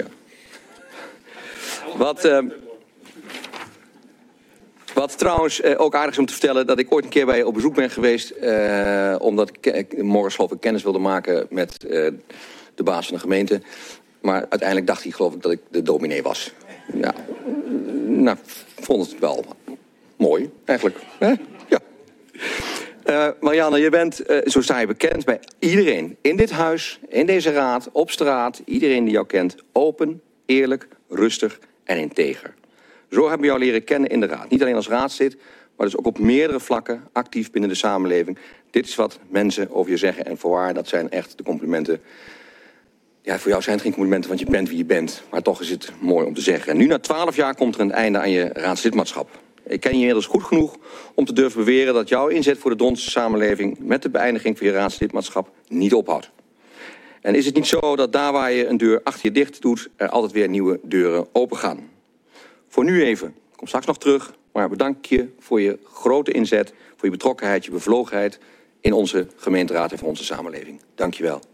[SPEAKER 4] Wat trouwens ook aardig is om te vertellen, dat ik ooit een keer bij je op bezoek ben geweest, omdat Morris geloof ik kennis wilde maken met de baas van de gemeente. Maar uiteindelijk dacht hij geloof ik dat ik de dominee was. Ja. Nou, vond het wel mooi, eigenlijk. Hè? Ja. Marianne, je bent, zo sta je bekend bij iedereen in dit huis, in deze raad, op straat, iedereen die jou kent, open, eerlijk, rustig en integer. Zo hebben we jou leren kennen in de raad. Niet alleen als raadslid, maar dus ook op meerdere vlakken actief binnen de samenleving. Dit is wat mensen over je zeggen en voorwaar, dat zijn echt de complimenten. Ja, voor jou zijn het geen complimenten, want je bent wie je bent. Maar toch is het mooi om te zeggen. En nu na 12 jaar komt er een einde aan je raadslidmaatschap. Ik ken je inmiddels goed genoeg om te durven beweren dat jouw inzet voor de Drontense samenleving met de beëindiging van je raadslidmaatschap niet ophoudt. En is het niet zo dat daar waar je een deur achter je dicht doet, er altijd weer nieuwe deuren open gaan? Voor nu even. Ik kom straks nog terug, maar bedank je voor je grote inzet, voor je betrokkenheid, je bevlogenheid in onze gemeenteraad en voor onze samenleving. Dank je wel.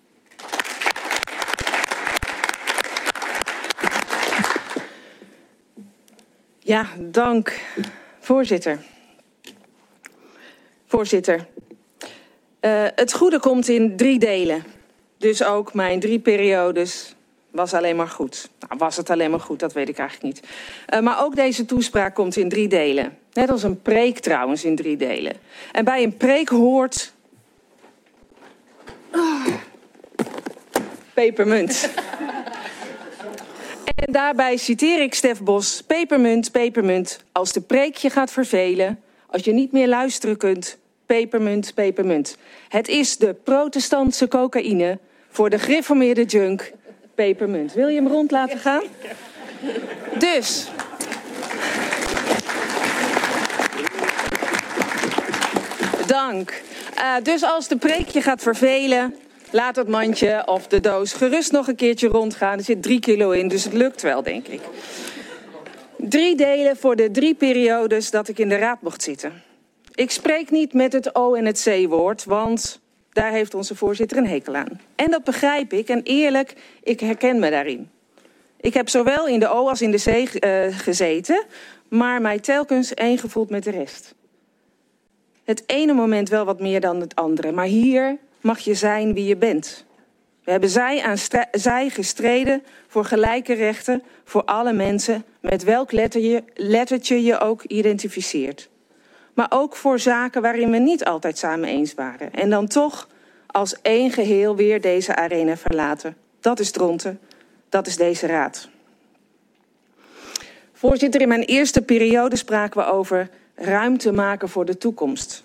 [SPEAKER 13] Ja, dank, voorzitter. Het goede komt in 3 delen. Dus ook mijn 3 periodes was alleen maar goed. Nou, was het alleen maar goed, dat weet ik eigenlijk niet. Maar ook deze toespraak komt in 3 delen. Net als een preek trouwens in 3 delen. En bij een preek hoort... pepermunt. En daarbij citeer ik Stef Bos. Pepermunt, pepermunt. Als de preek je gaat vervelen, als je niet meer luisteren kunt... pepermunt, pepermunt. Het is de protestantse cocaïne voor de gereformeerde junk. Pepermunt. Wil je hem rond laten gaan? Dus... dank. Dus als de preek je gaat vervelen... laat het mandje of de doos gerust nog een keertje rondgaan. Er zit 3 kilo in, dus het lukt wel, denk ik. 3 delen voor de 3 periodes dat ik in de raad mocht zitten. Ik spreek niet met het O- en het C-woord, want daar heeft onze voorzitter een hekel aan. En dat begrijp ik, en eerlijk, ik herken me daarin. Ik heb zowel in de O als in de C gezeten, maar mij telkens één gevoeld met de rest. Het ene moment wel wat meer dan het andere, maar hier mag je zijn wie je bent. We hebben zij gestreden voor gelijke rechten voor alle mensen, met welk lettertje je ook identificeert. Maar ook voor zaken waarin we niet altijd samen eens waren. En dan toch als één geheel weer deze arena verlaten. Dat is Dronten, dat is deze raad. Voorzitter, in mijn eerste periode spraken we over ruimte maken voor de toekomst.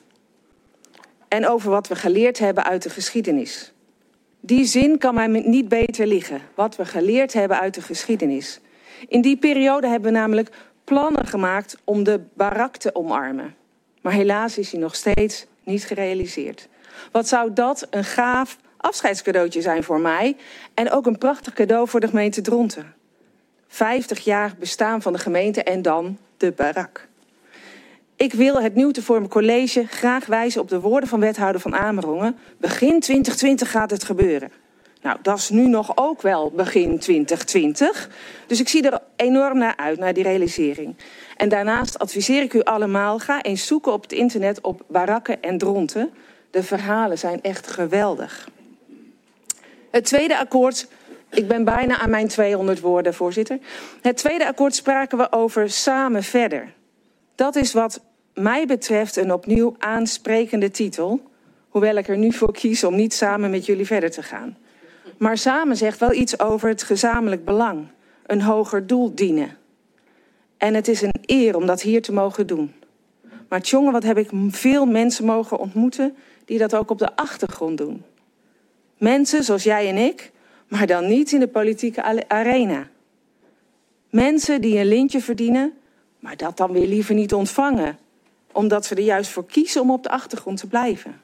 [SPEAKER 13] En over wat we geleerd hebben uit de geschiedenis. Die zin kan mij niet beter liggen. Wat we geleerd hebben uit de geschiedenis. In die periode hebben we namelijk plannen gemaakt om de barak te omarmen. Maar helaas is die nog steeds niet gerealiseerd. Wat zou dat een gaaf afscheidscadeautje zijn voor mij. En ook een prachtig cadeau voor de gemeente Dronten. 50 jaar bestaan van de gemeente en dan de barak. Ik wil het nieuw te vormen college graag wijzen op de woorden van wethouder Van Amerongen. Begin 2020 gaat het gebeuren. Nou, dat is nu nog ook wel begin 2020. Dus ik zie er enorm naar uit, naar die realisering. En daarnaast adviseer ik u allemaal, ga eens zoeken op het internet op barakken en Dronten. De verhalen zijn echt geweldig. Het tweede akkoord, ik ben bijna aan mijn 200 woorden, voorzitter. Het tweede akkoord spraken we over samen verder. Dat is wat mij betreft een opnieuw aansprekende titel. Hoewel ik er nu voor kies om niet samen met jullie verder te gaan. Maar samen zegt wel iets over het gezamenlijk belang. Een hoger doel dienen. En het is een eer om dat hier te mogen doen. Maar tjonge, wat heb ik veel mensen mogen ontmoeten die dat ook op de achtergrond doen. Mensen zoals jij en ik, maar dan niet in de politieke arena. Mensen die een lintje verdienen, maar dat dan weer liever niet ontvangen. Omdat ze er juist voor kiezen om op de achtergrond te blijven.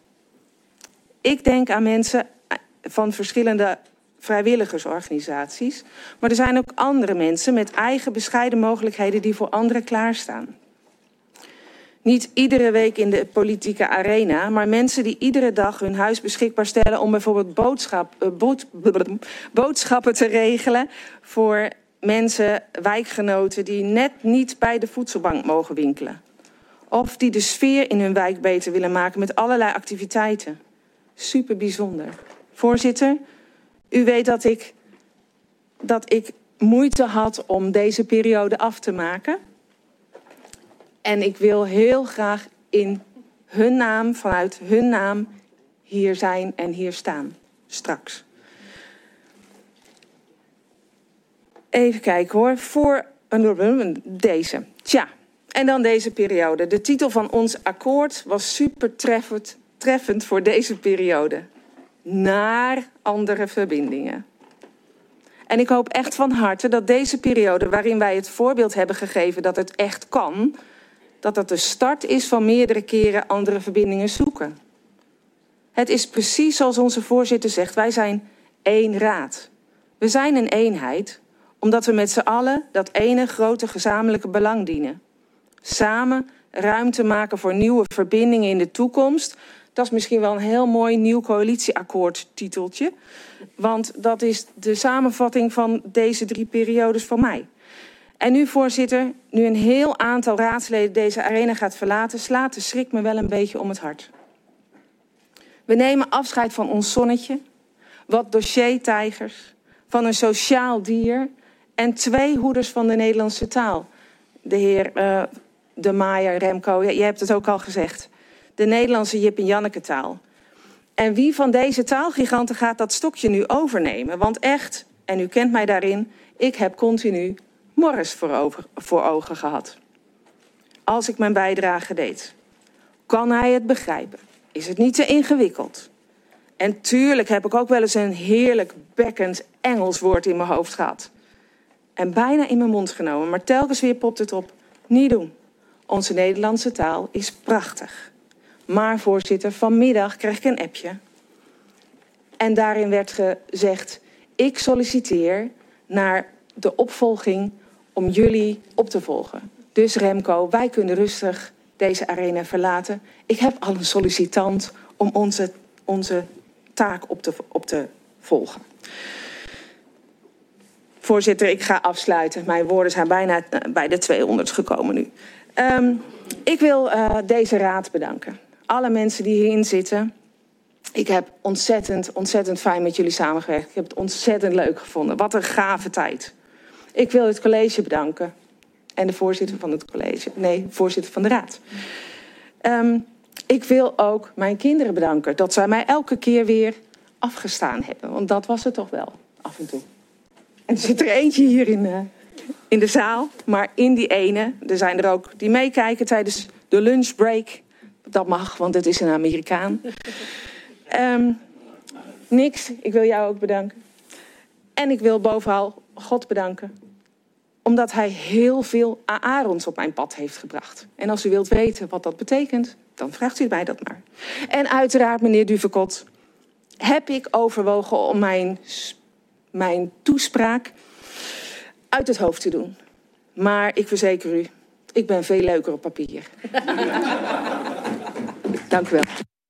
[SPEAKER 13] Ik denk aan mensen van verschillende vrijwilligersorganisaties. Maar er zijn ook andere mensen met eigen bescheiden mogelijkheden die voor anderen klaarstaan. Niet iedere week in de politieke arena, maar mensen die iedere dag hun huis beschikbaar stellen om bijvoorbeeld boodschappen te regelen voor mensen, wijkgenoten die net niet bij de voedselbank mogen winkelen. Of die de sfeer in hun wijk beter willen maken met allerlei activiteiten. Super bijzonder. Voorzitter, u weet dat ik moeite had om deze periode af te maken. En ik wil heel graag in hun naam, vanuit hun naam, hier zijn en hier staan. Straks. Even kijken hoor. Voor deze. Tja, en dan deze periode. De titel van ons akkoord was super treffend voor deze periode. Naar andere verbindingen. En ik hoop echt van harte dat deze periode, waarin wij het voorbeeld hebben gegeven dat het echt kan, dat dat de start is van meerdere keren andere verbindingen zoeken. Het is precies zoals onze voorzitter zegt, wij zijn één raad. We zijn een eenheid, omdat we met z'n allen dat ene grote gezamenlijke belang dienen. Samen ruimte maken voor nieuwe verbindingen in de toekomst. Dat is misschien wel een heel mooi nieuw coalitieakkoord titeltje. Want dat is de samenvatting van deze 3 periodes van mij. En nu, voorzitter, nu een heel aantal raadsleden deze arena gaat verlaten, slaat de schrik me wel een beetje om het hart. We nemen afscheid van ons zonnetje, wat dossiertijgers, van een sociaal dier en 2 hoeders van de Nederlandse taal. De heer de Maya, Remco, je hebt het ook al gezegd. De Nederlandse Jip en Janneke taal. En wie van deze taalgiganten gaat dat stokje nu overnemen? Want echt, en u kent mij daarin, ik heb continu Morris voor ogen gehad. Als ik mijn bijdrage deed. Kan hij het begrijpen? Is het niet te ingewikkeld? En tuurlijk heb ik ook wel eens een heerlijk bekkend Engels woord in mijn hoofd gehad. En bijna in mijn mond genomen, maar telkens weer popt het op. Niet doen. Onze Nederlandse taal is prachtig. Maar voorzitter, vanmiddag kreeg ik een appje. En daarin werd gezegd, ik solliciteer naar de opvolging om jullie op te volgen. Dus Remco, wij kunnen rustig deze arena verlaten. Ik heb al een sollicitant om onze taak op te volgen. Voorzitter, ik ga afsluiten. Mijn woorden zijn bijna bij de 200 gekomen nu. Ik wil deze raad bedanken. Alle mensen die hierin zitten. Ik heb ontzettend fijn met jullie samengewerkt. Ik heb het ontzettend leuk gevonden. Wat een gave tijd. Ik wil het college bedanken. En de voorzitter van het college. Nee, voorzitter van de raad. Ik wil ook mijn kinderen bedanken. Dat zij mij elke keer weer afgestaan hebben. Want dat was het toch wel, af en toe. En er zit er eentje hier in de zaal. Maar in die ene, er zijn er ook die meekijken tijdens de lunchbreak. Dat mag, want het is een Amerikaan. Niks, ik wil jou ook bedanken. En ik wil bovenal God bedanken. Omdat hij heel veel Aarons op mijn pad heeft gebracht. En als u wilt weten wat dat betekent, dan vraagt u mij dat maar. En uiteraard, meneer Duvekot, heb ik overwogen om mijn toespraak uit het hoofd te doen. Maar ik verzeker u, ik ben veel leuker op papier. Dank u wel.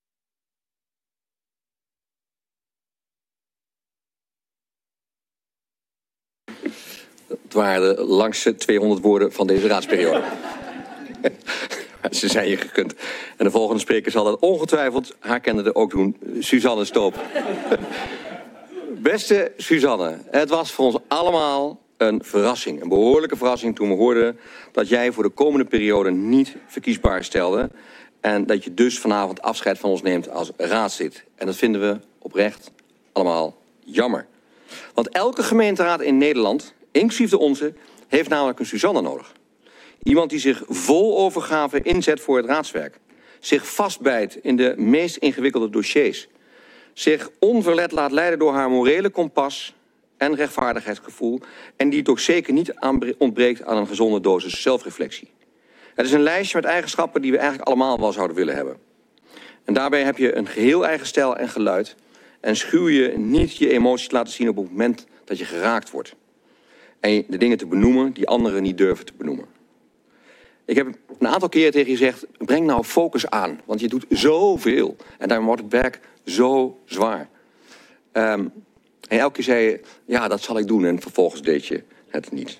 [SPEAKER 4] Het waren de langste 200 woorden van deze raadsperiode. Ze zijn je gekund. En de volgende spreker zal dat ongetwijfeld, haar kennende ook doen, Suzanne Stoop. Beste Suzanne, het was voor ons allemaal een verrassing. Een behoorlijke verrassing toen we hoorden dat jij voor de komende periode niet verkiesbaar stelde. En dat je dus vanavond afscheid van ons neemt als raadslid. En dat vinden we oprecht allemaal jammer. Want elke gemeenteraad in Nederland, inclusief de onze, heeft namelijk een Suzanne nodig. Iemand die zich vol overgave inzet voor het raadswerk. Zich vastbijt in de meest ingewikkelde dossiers. Zich onverlet laat leiden door haar morele kompas en rechtvaardigheidsgevoel. En die toch zeker niet ontbreekt aan een gezonde dosis zelfreflectie. Het is een lijstje met eigenschappen die we eigenlijk allemaal wel zouden willen hebben. En daarbij heb je een geheel eigen stijl en geluid. En schuw je niet je emoties te laten zien op het moment dat je geraakt wordt. En de dingen te benoemen die anderen niet durven te benoemen. Ik heb een aantal keren tegen je gezegd, breng nou focus aan. Want je doet zoveel. En daarom wordt het werk zo zwaar. En elke keer zei je, ja, dat zal ik doen. En vervolgens deed je het niet.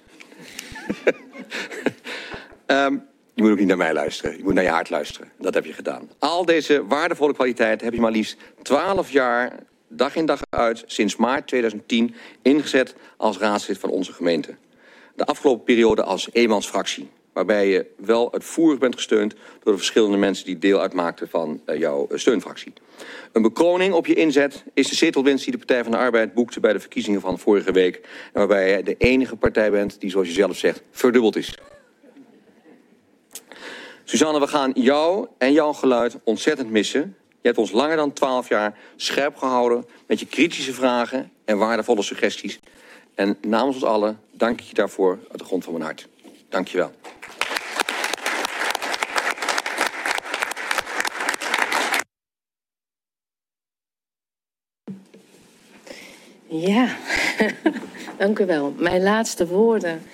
[SPEAKER 4] Je moet ook niet naar mij luisteren. Je moet naar je hart luisteren. Dat heb je gedaan. Al deze waardevolle kwaliteiten heb je maar liefst 12 jaar, dag in dag uit, sinds maart 2010 ingezet als raadslid van onze gemeente. De afgelopen periode als eenmansfractie. Waarbij je wel uitvoerig bent gesteund door de verschillende mensen die deel uitmaakten van jouw steunfractie. Een bekroning op je inzet is de zetelwinst die de Partij van de Arbeid boekte bij de verkiezingen van vorige week. En waarbij je de enige partij bent die, zoals je zelf zegt, verdubbeld is. Suzanne, we gaan jou en jouw geluid ontzettend missen. Je hebt ons langer dan 12 jaar scherp gehouden met je kritische vragen en waardevolle suggesties. En namens ons allen dank ik je daarvoor uit de grond van mijn hart. Dank je wel.
[SPEAKER 5] Ja, dank u wel. Mijn laatste woorden.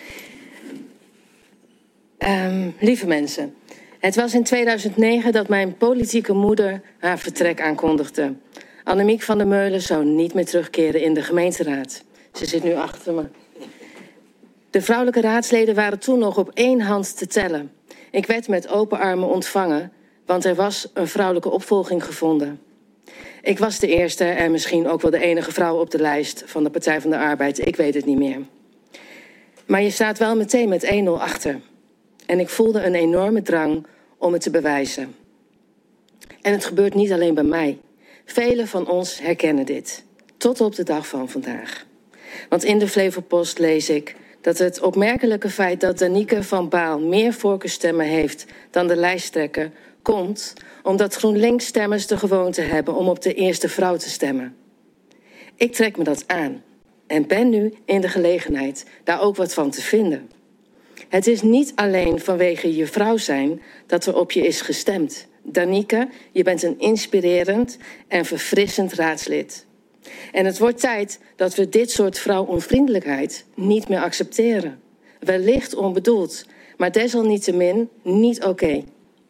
[SPEAKER 5] Lieve mensen, het was in 2009 dat mijn politieke moeder haar vertrek aankondigde. Annemiek van der Meulen zou niet meer terugkeren in de gemeenteraad. Ze zit nu achter me. De vrouwelijke raadsleden waren toen nog op 1 hand te tellen. Ik werd met open armen ontvangen, want er was een vrouwelijke opvolging gevonden. Ik was de eerste en misschien ook wel de enige vrouw op de lijst van de Partij van de Arbeid. Ik weet het niet meer. Maar je staat wel meteen met 1-0 achter. En ik voelde een enorme drang om het te bewijzen. En het gebeurt niet alleen bij mij. Velen van ons herkennen dit. Tot op de dag van vandaag. Want in de Flevopost lees ik dat het opmerkelijke feit dat Danieke van Baal meer voorkeurstemmen heeft dan de lijsttrekker komt omdat GroenLinks-stemmers de gewoonte hebben om op de eerste vrouw te stemmen. Ik trek me dat aan en ben nu in de gelegenheid daar ook wat van te vinden. Het is niet alleen vanwege je vrouw zijn dat er op je is gestemd. Danieke, je bent een inspirerend en verfrissend raadslid. En het wordt tijd dat we dit soort vrouwonvriendelijkheid niet meer accepteren. Wellicht onbedoeld, maar desalniettemin niet oké.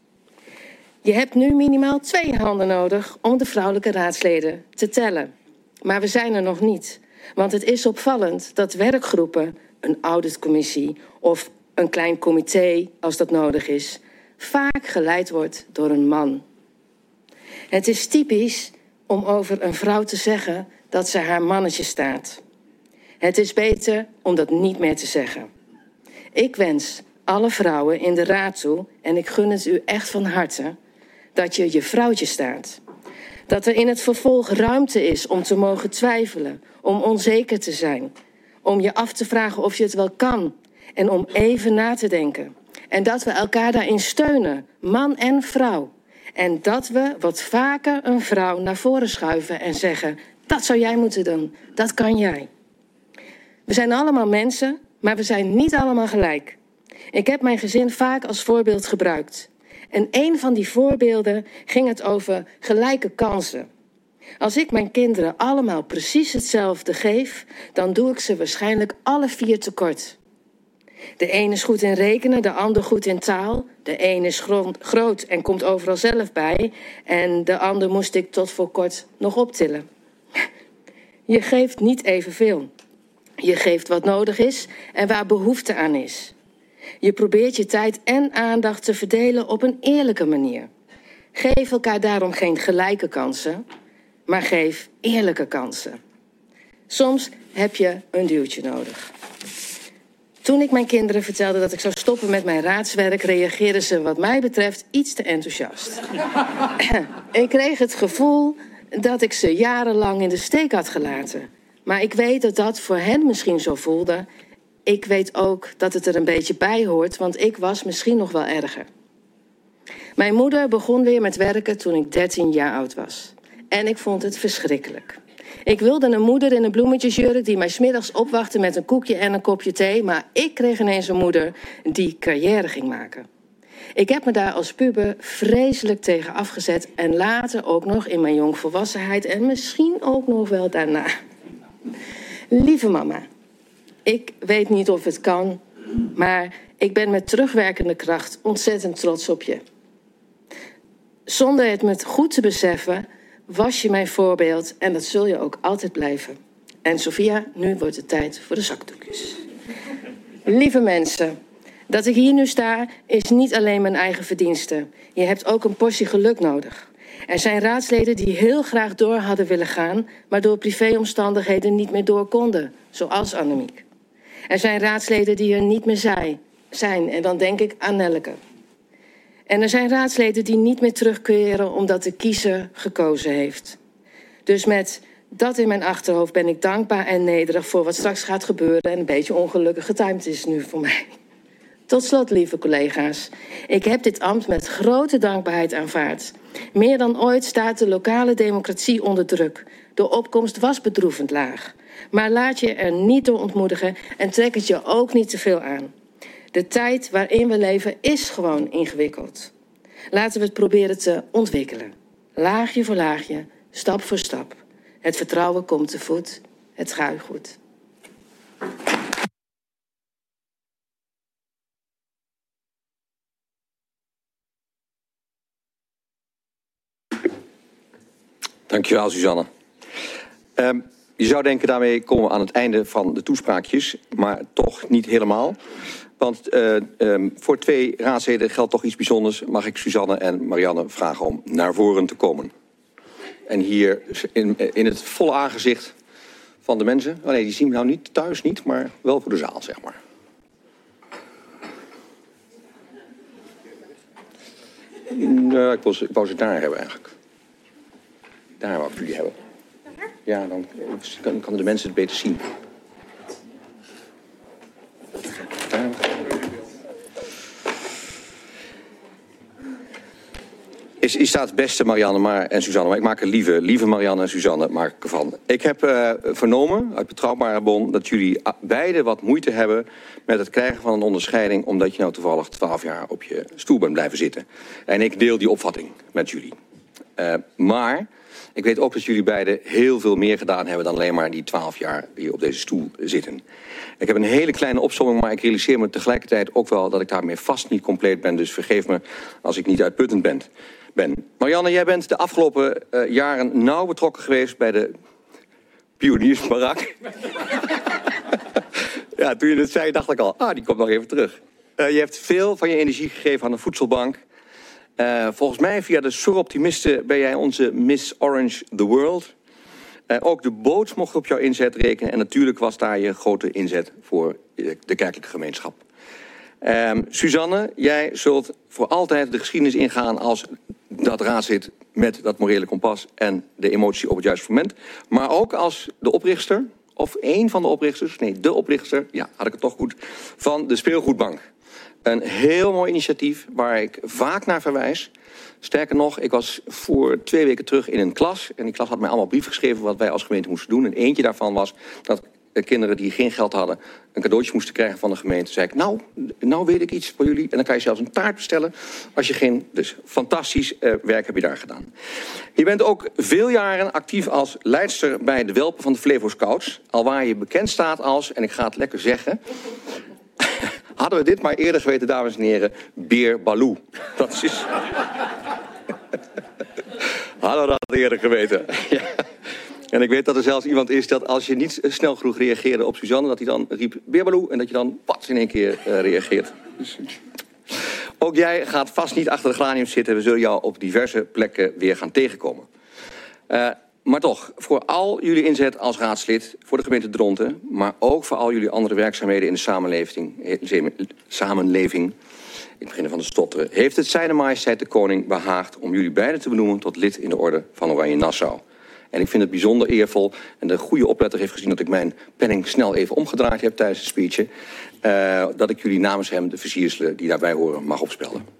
[SPEAKER 5] Je hebt nu minimaal 2 handen nodig om de vrouwelijke raadsleden te tellen. Maar we zijn er nog niet. Want het is opvallend dat werkgroepen, een auditcommissie of een klein comité, als dat nodig is, vaak geleid wordt door een man. Het is typisch om over een vrouw te zeggen dat ze haar mannetje staat. Het is beter om dat niet meer te zeggen. Ik wens alle vrouwen in de raad toe, en ik gun het u echt van harte, dat je je vrouwtje staat. Dat er in het vervolg ruimte is om te mogen twijfelen, om onzeker te zijn, om je af te vragen of je het wel kan en om even na te denken. En dat we elkaar daarin steunen, man en vrouw. En dat we wat vaker een vrouw naar voren schuiven en zeggen, dat zou jij moeten doen, dat kan jij. We zijn allemaal mensen, maar we zijn niet allemaal gelijk. Ik heb mijn gezin vaak als voorbeeld gebruikt. En een van die voorbeelden ging het over gelijke kansen. Als ik mijn kinderen allemaal precies hetzelfde geef, dan doe ik ze waarschijnlijk alle 4 tekort. De een is goed in rekenen, de ander goed in taal. De een is groot en komt overal zelf bij. En de ander moest ik tot voor kort nog optillen. Je geeft niet evenveel. Je geeft wat nodig is en waar behoefte aan is. Je probeert je tijd en aandacht te verdelen op een eerlijke manier. Geef elkaar daarom geen gelijke kansen, maar geef eerlijke kansen. Soms heb je een duwtje nodig. Toen ik mijn kinderen vertelde dat ik zou stoppen met mijn raadswerk, reageerden ze wat mij betreft iets te enthousiast. Ik kreeg het gevoel dat ik ze jarenlang in de steek had gelaten. Maar ik weet dat dat voor hen misschien zo voelde. Ik weet ook dat het er een beetje bij hoort, want ik was misschien nog wel erger. Mijn moeder begon weer met werken toen ik 13 jaar oud was. En ik vond het verschrikkelijk. Ik wilde een moeder in een bloemetjesjurk die mij 's middags opwachtte met een koekje en een kopje thee, maar ik kreeg ineens een moeder die carrière ging maken. Ik heb me daar als puber vreselijk tegen afgezet en later ook nog in mijn jongvolwassenheid en misschien ook nog wel daarna. Lieve mama, ik weet niet of het kan, maar ik ben met terugwerkende kracht ontzettend trots op je. Zonder het me goed te beseffen, was je mijn voorbeeld en dat zul je ook altijd blijven. En Sophia, nu wordt het tijd voor de zakdoekjes. Lieve mensen, dat ik hier nu sta is niet alleen mijn eigen verdienste. Je hebt ook een portie geluk nodig. Er zijn raadsleden die heel graag door hadden willen gaan, maar door privéomstandigheden niet meer door konden, zoals Annemiek. Er zijn raadsleden die er niet meer zijn en dan denk ik aan Nelleke. En er zijn raadsleden die niet meer terugkeren omdat de kiezer gekozen heeft. Dus met dat in mijn achterhoofd ben ik dankbaar en nederig voor wat straks gaat gebeuren en een beetje ongelukkig getimed is nu voor mij. Tot slot, lieve collega's. Ik heb dit ambt met grote dankbaarheid aanvaard. Meer dan ooit staat de lokale democratie onder druk. De opkomst was bedroevend laag. Maar laat je er niet door ontmoedigen en trek het je ook niet te veel aan. De tijd waarin we leven is gewoon ingewikkeld. Laten we het proberen te ontwikkelen. Laagje voor laagje, stap voor stap. Het vertrouwen komt te voet, het gaat goed.
[SPEAKER 4] Dankjewel, Suzanne. Je zou denken, daarmee komen we aan het einde van de toespraakjes, maar toch niet helemaal. Want voor 2 raadsleden geldt toch iets bijzonders. Mag ik Suzanne en Marianne vragen om naar voren te komen. En hier in het volle aangezicht van de mensen. Oh nee, die zien we nou niet thuis niet, maar wel voor de zaal, zeg maar. Nou, ik wou ze daar hebben eigenlijk. Daar wou ik jullie hebben. Ja, dan kan de mensen het beter zien. Daar. Is staat beste Marianne en Suzanne, maar ik maak er lieve Marianne en Suzanne maak ik ervan. Ik heb vernomen uit betrouwbare bron dat jullie beiden wat moeite hebben met het krijgen van een onderscheiding, omdat je nou toevallig 12 jaar op je stoel bent blijven zitten. En ik deel die opvatting met jullie. Maar ik weet ook dat jullie beiden heel veel meer gedaan hebben dan alleen maar die 12 jaar hier op deze stoel zitten. Ik heb een hele kleine opsomming, maar ik realiseer me tegelijkertijd ook wel dat ik daarmee vast niet compleet ben. Dus vergeef me als ik niet uitputtend ben. Marianne, jij bent de afgelopen jaren nauw betrokken geweest bij de pioniersbarak. Ja, toen je het zei, dacht ik al, die komt nog even terug. Je hebt veel van je energie gegeven aan de voedselbank. Volgens mij, via de Soroptimisten ben jij onze Miss Orange the World. Ook de boot mocht op jouw inzet rekenen. En natuurlijk was daar je grote inzet voor de kerkelijke gemeenschap. Suzanne, jij zult voor altijd de geschiedenis ingaan als dat raadslid met dat morele kompas en de emotie op het juiste moment. Maar ook als de oprichter, of één van de oprichters, nee, de oprichter, ja, had ik het toch goed, van de Speelgoedbank. Een heel mooi initiatief waar ik vaak naar verwijs. Sterker nog, ik was voor 2 weken terug in een klas. En die klas had mij allemaal brief geschreven wat wij als gemeente moesten doen. En eentje daarvan was dat kinderen die geen geld hadden een cadeautje moesten krijgen van de gemeente. Zei ik, nou weet ik iets voor jullie. En dan kan je zelfs een taart bestellen als je geen... Dus fantastisch werk heb je daar gedaan. Je bent ook veel jaren actief als leidster bij de Welpen van de Flevo Scouts. Alwaar je bekend staat als, en ik ga het lekker zeggen... Hadden we dit maar eerder geweten, dames en heren, Beer Baloo. Dat is... Hadden we dat eerder geweten. Ja. En ik weet dat er zelfs iemand is dat als je niet snel genoeg reageerde op Suzanne, dat hij dan riep Beer Baloo en dat je dan pats in één keer reageert. Dus... Ook jij gaat vast niet achter de graniums zitten. We zullen jou op diverse plekken weer gaan tegenkomen. Maar toch, voor al jullie inzet als raadslid, voor de gemeente Dronten, maar ook voor al jullie andere werkzaamheden in de samenleving, ik begin van de stotteren, heeft het Zijne Majesteit de Koning behaagd om jullie beiden te benoemen tot lid in de orde van Oranje Nassau. En ik vind het bijzonder eervol, en de goede opletter heeft gezien dat ik mijn penning snel even omgedraaid heb tijdens het speechje, dat ik jullie namens hem de versierselen die daarbij horen mag opspelden.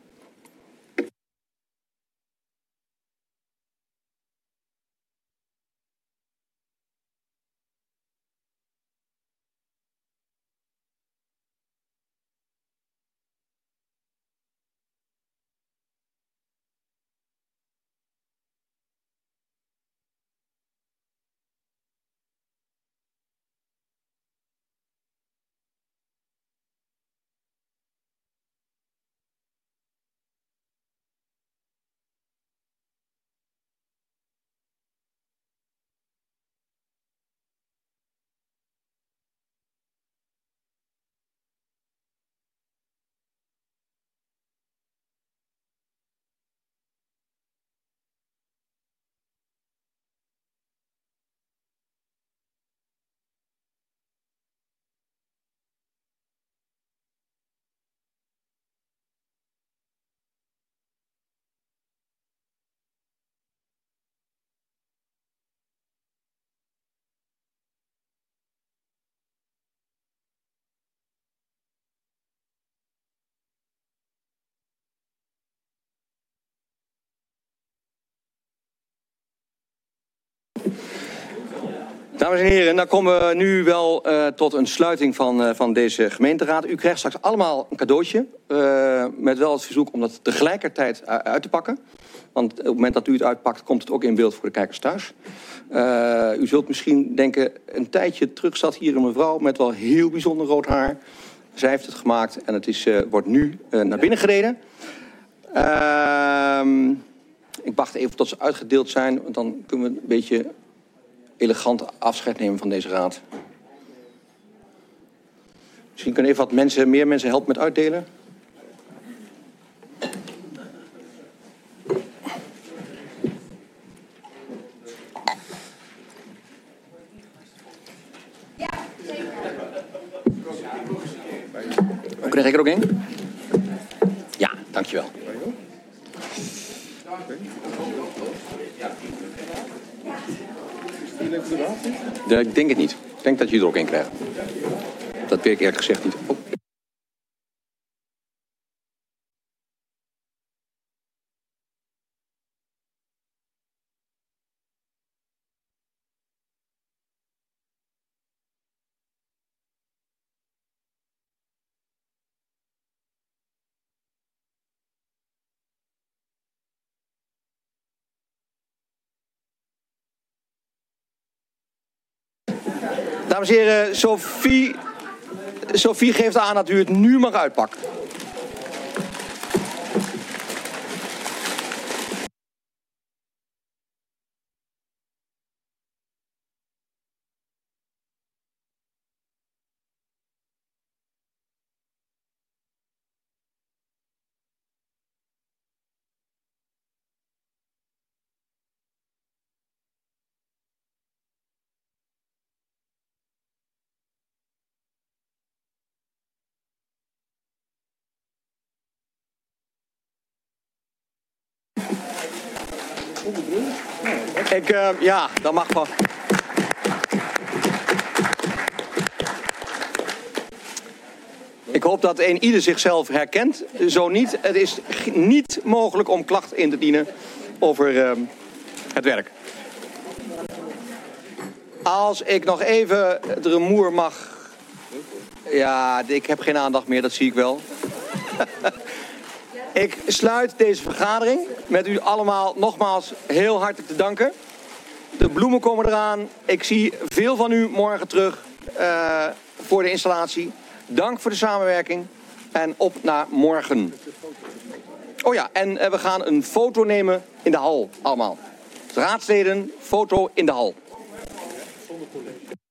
[SPEAKER 4] Dames en heren, dan komen we nu wel tot een sluiting van deze gemeenteraad. U krijgt straks allemaal een cadeautje, met wel het verzoek om dat tegelijkertijd uit te pakken. Want op het moment dat u het uitpakt, komt het ook in beeld voor de kijkers thuis. U zult misschien denken, een tijdje terug zat hier een mevrouw met wel heel bijzonder rood haar. Zij heeft het gemaakt en het wordt nu naar binnen gereden. Ik wacht even tot ze uitgedeeld zijn, want dan kunnen we een beetje elegant afscheid nemen van deze raad. Misschien kunnen even meer mensen helpen met uitdelen.
[SPEAKER 1] Ja, zeker.
[SPEAKER 4] Krijg ik er ook een? Ja, dankjewel. Ik denk het niet. Ik denk dat je er ook in krijgt. Dat weet ik eerlijk gezegd niet. Oh. Dames en heren, Sophie geeft aan dat u het nu mag uitpakken. Ja, dat mag wel. Ik hoop dat ieder zichzelf herkent. Zo niet, het is niet mogelijk om klachten in te dienen over het werk. Als ik nog even het rumoer mag... Ja, ik heb geen aandacht meer, dat zie ik wel. Ik sluit deze vergadering met u allemaal nogmaals heel hartelijk te danken. De bloemen komen eraan. Ik zie veel van u morgen terug voor de installatie. Dank voor de samenwerking en op naar morgen. Oh ja, en we gaan een foto nemen in de hal allemaal. Raadsleden, foto in de hal. Zonder college.